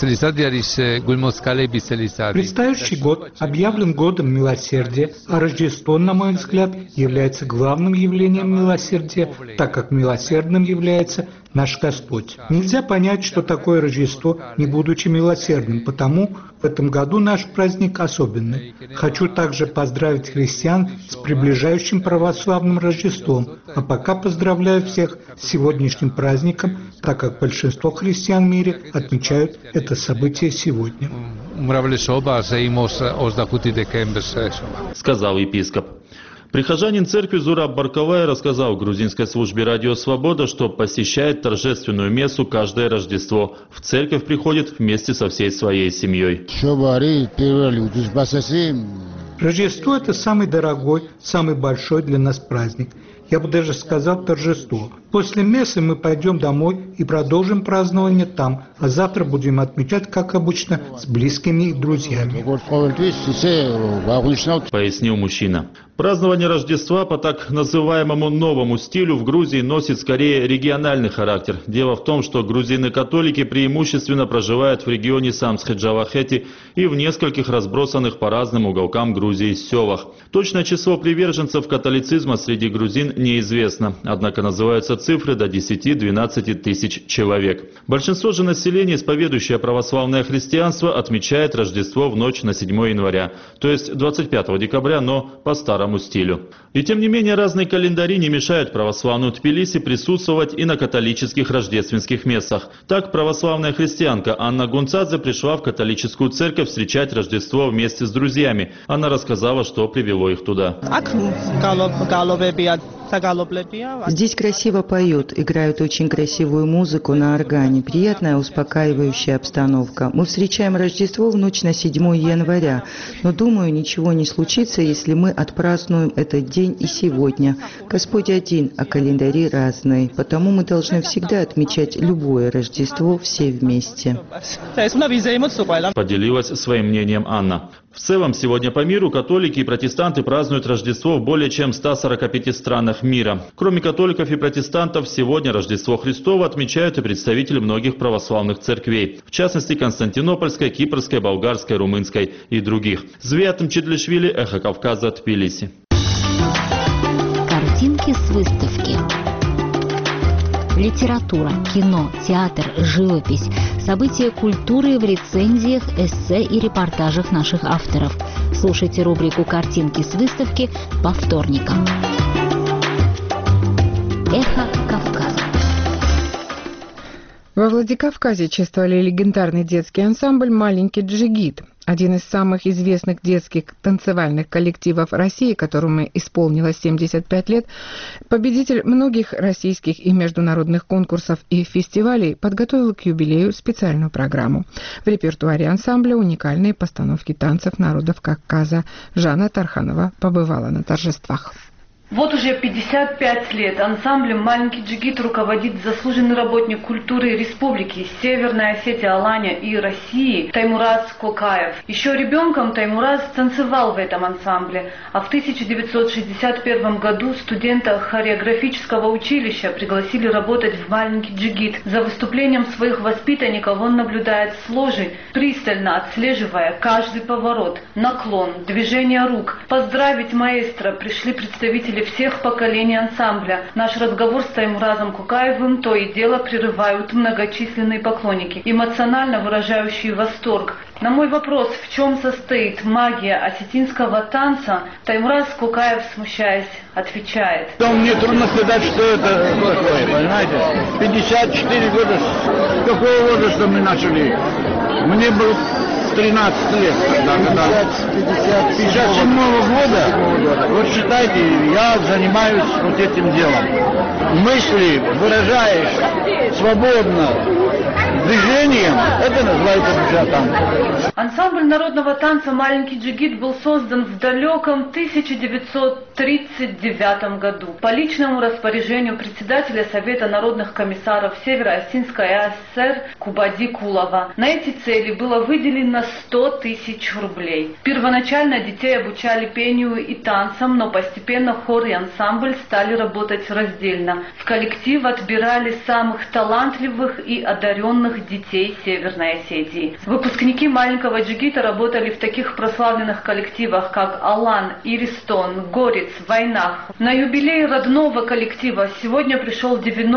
Предстоящий год объявлен годом милосердия, а Рождество, на мой взгляд, является главным явлением милосердия, так как милосердным является наш Господь. Нельзя понять, что такое Рождество, не будучи милосердным, потому в этом году наш праздник особенный. Хочу также поздравить христиан с приближающим православным Рождеством, а пока поздравляю всех с сегодняшним праздником, так как большинство христиан в мире отмечают это событие сегодня. Сказал епископ. Прихожанин церкви Зураб Барковая рассказал грузинской службе «Радио Свобода», что посещает торжественную мессу каждое Рождество. В церковь приходит вместе со всей своей семьей. Рождество – это самый дорогой, самый большой для нас праздник. Я бы даже сказал торжество. После мессы мы пойдем домой и продолжим празднование там, а завтра будем отмечать, как обычно, с близкими и друзьями. Пояснил мужчина. Празднование Рождества по так называемому новому стилю в Грузии носит скорее региональный характер. Дело в том, что грузины-католики преимущественно проживают в регионе Самсхе-Джавахети и в нескольких разбросанных по разным уголкам Грузии селах. Точное число приверженцев католицизма среди грузин неизвестно, однако называются цифры до десяти-двенадцати тысяч человек. Большинство же населения, исповедующее православное христианство, отмечает Рождество в ночь на седьмое января, то есть двадцать пятого декабря, но по старому стилю. И тем не менее разные календари не мешают православную Тбилиси присутствовать и на католических рождественских мессах. Так православная христианка Анна Гунцадзе пришла в католическую церковь встречать Рождество вместе с друзьями. Она рассказала, что привело их туда. Здесь красиво поют, играют очень красивую музыку на органе, приятная успокаивающая обстановка. Мы встречаем Рождество в ночь на седьмое января, но, думаю, ничего не случится, если мы отпразднуем этот день и сегодня. Господь один, а календари разные, потому мы должны всегда отмечать любое Рождество все вместе. Поделилась своим мнением Анна. В целом, сегодня по миру католики и протестанты празднуют Рождество в более чем ста сорока пяти странах мира. Кроме католиков и протестантов, сегодня Рождество Христово отмечают и представители многих православных церквей, в частности Константинопольской, Кипрской, Болгарской, Румынской и других. Звиатым Чедлишвили, Эхо Кавказа, Тбилиси. Картинки с выставки. Литература, кино, театр, живопись. События культуры в рецензиях, эссе и репортажах наших авторов. Слушайте рубрику «Картинки с выставки» по вторникам. Эхо Кавказа. Во Владикавказе чествовали легендарный детский ансамбль «Маленький джигит». Один из самых известных детских танцевальных коллективов России, которому исполнилось семьдесят пять лет, победитель многих российских и международных конкурсов и фестивалей, подготовил к юбилею специальную программу. В репертуаре ансамбля уникальные постановки танцев народов Кавказа. Жанна Тарханова побывала на торжествах. Вот уже пятьдесят пять лет ансамблем «Маленький джигит» руководит заслуженный работник культуры Республики Северная Осетия Алания и России Таймураз Кокаев. Еще ребенком Таймураз танцевал в этом ансамбле, а в тысяча девятьсот шестьдесят первом году студента хореографического училища пригласили работать в «Маленький джигит». За выступлением своих воспитанников он наблюдает с ложи, пристально отслеживая каждый поворот, наклон, движение рук. Поздравить маэстро пришли представители всех поколений ансамбля. Наш разговор с Таймуразом Кокаевым то и дело прерывают многочисленные поклонники, эмоционально выражающие восторг. На мой вопрос, в чем состоит магия осетинского танца, Таймураз Кокаев, смущаясь, отвечает. Мне трудно сказать, что это такое, понимаете? пятьдесят четыре года, с какого возраста мы начали? Мне было тринадцать лет, когда, когда пятьдесят седьмого года, вот считайте, я занимаюсь вот этим делом. Мысли выражаешь свободно движением, это называется танц. Ансамбль народного танца «Маленький джигит» был создан в далеком тысяча девятьсот тридцать девятом году по личному распоряжению председателя Совета народных комиссаров Северо-Осетинской АССР Кубади Кулова. На эти цели было выделено сто тысяч рублей. Первоначально детей обучали пению и танцам, но постепенно хор и ансамбль стали работать раздельно. В коллектив отбирали самых талантливых и одаренных детей Северной Осетии. Выпускники «Маленького джигита» работали в таких прославленных коллективах, как Алан, Иристон, Горец, Войнах. На юбилей родного коллектива сегодня пришел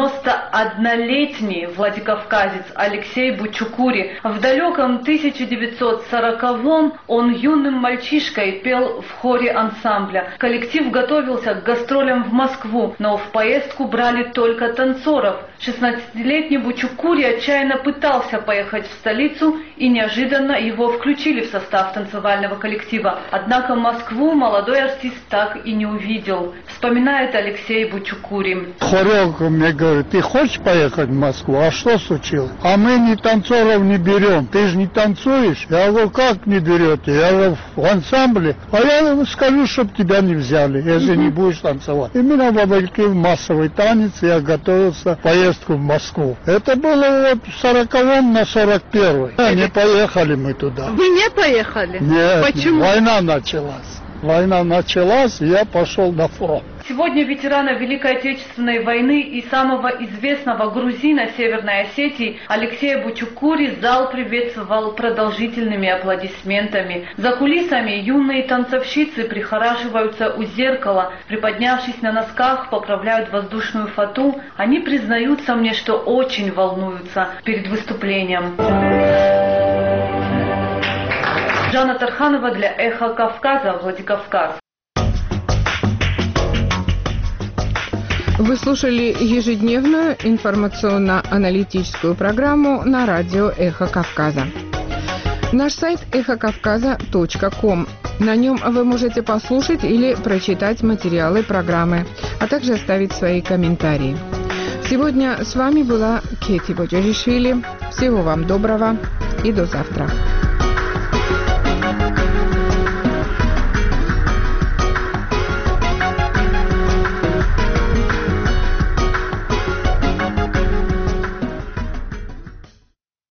девяностооднолетний владикавказец Алексей Бучукури. В далеком тысяча девятьсот сороковом он юным мальчишкой пел в хоре ансамбля. Коллектив готовился к гастролям в Москву, но в поездку брали только танцоров. шестнадцатилетний Бучукури отчаянно пытался поехать в столицу, и неожиданно его включили в состав танцевального коллектива. Однако Москву молодой артист так и не увидел, вспоминает Алексей Бучукури. Хореограф мне говорит: ты хочешь поехать в Москву? А что случилось? А мы ни танцоров не берем. Ты же не танцуешь? Я говорю: как не берете? Я говорю: в ансамбле. А я скажу, чтобы тебя не взяли, если не будешь танцевать. И меня вовлекли в массовый танец, я готовился к поездку в Москву. Это было вот в сороковом на сорок первый. Не поехали мы туда. Вы не поехали? Нет. Почему? Война началась. Война началась, и я пошел на фронт. Сегодня ветерана Великой Отечественной войны и самого известного грузина Северной Осетии Алексея Бучукури зал приветствовал продолжительными аплодисментами. За кулисами юные танцовщицы прихорашиваются у зеркала, приподнявшись на носках, поправляют воздушную фату. Они признаются мне, что очень волнуются перед выступлением. Жанна Тарханова для «Эхо Кавказа», Владикавказ. Вы слушали ежедневную информационно-аналитическую программу на радио «Эхо Кавказа». Наш сайт эхо кавказа точка ком. На нем вы можете послушать или прочитать материалы программы, а также оставить свои комментарии. Сегодня с вами была Кети Боджоришвили. Всего вам доброго и до завтра.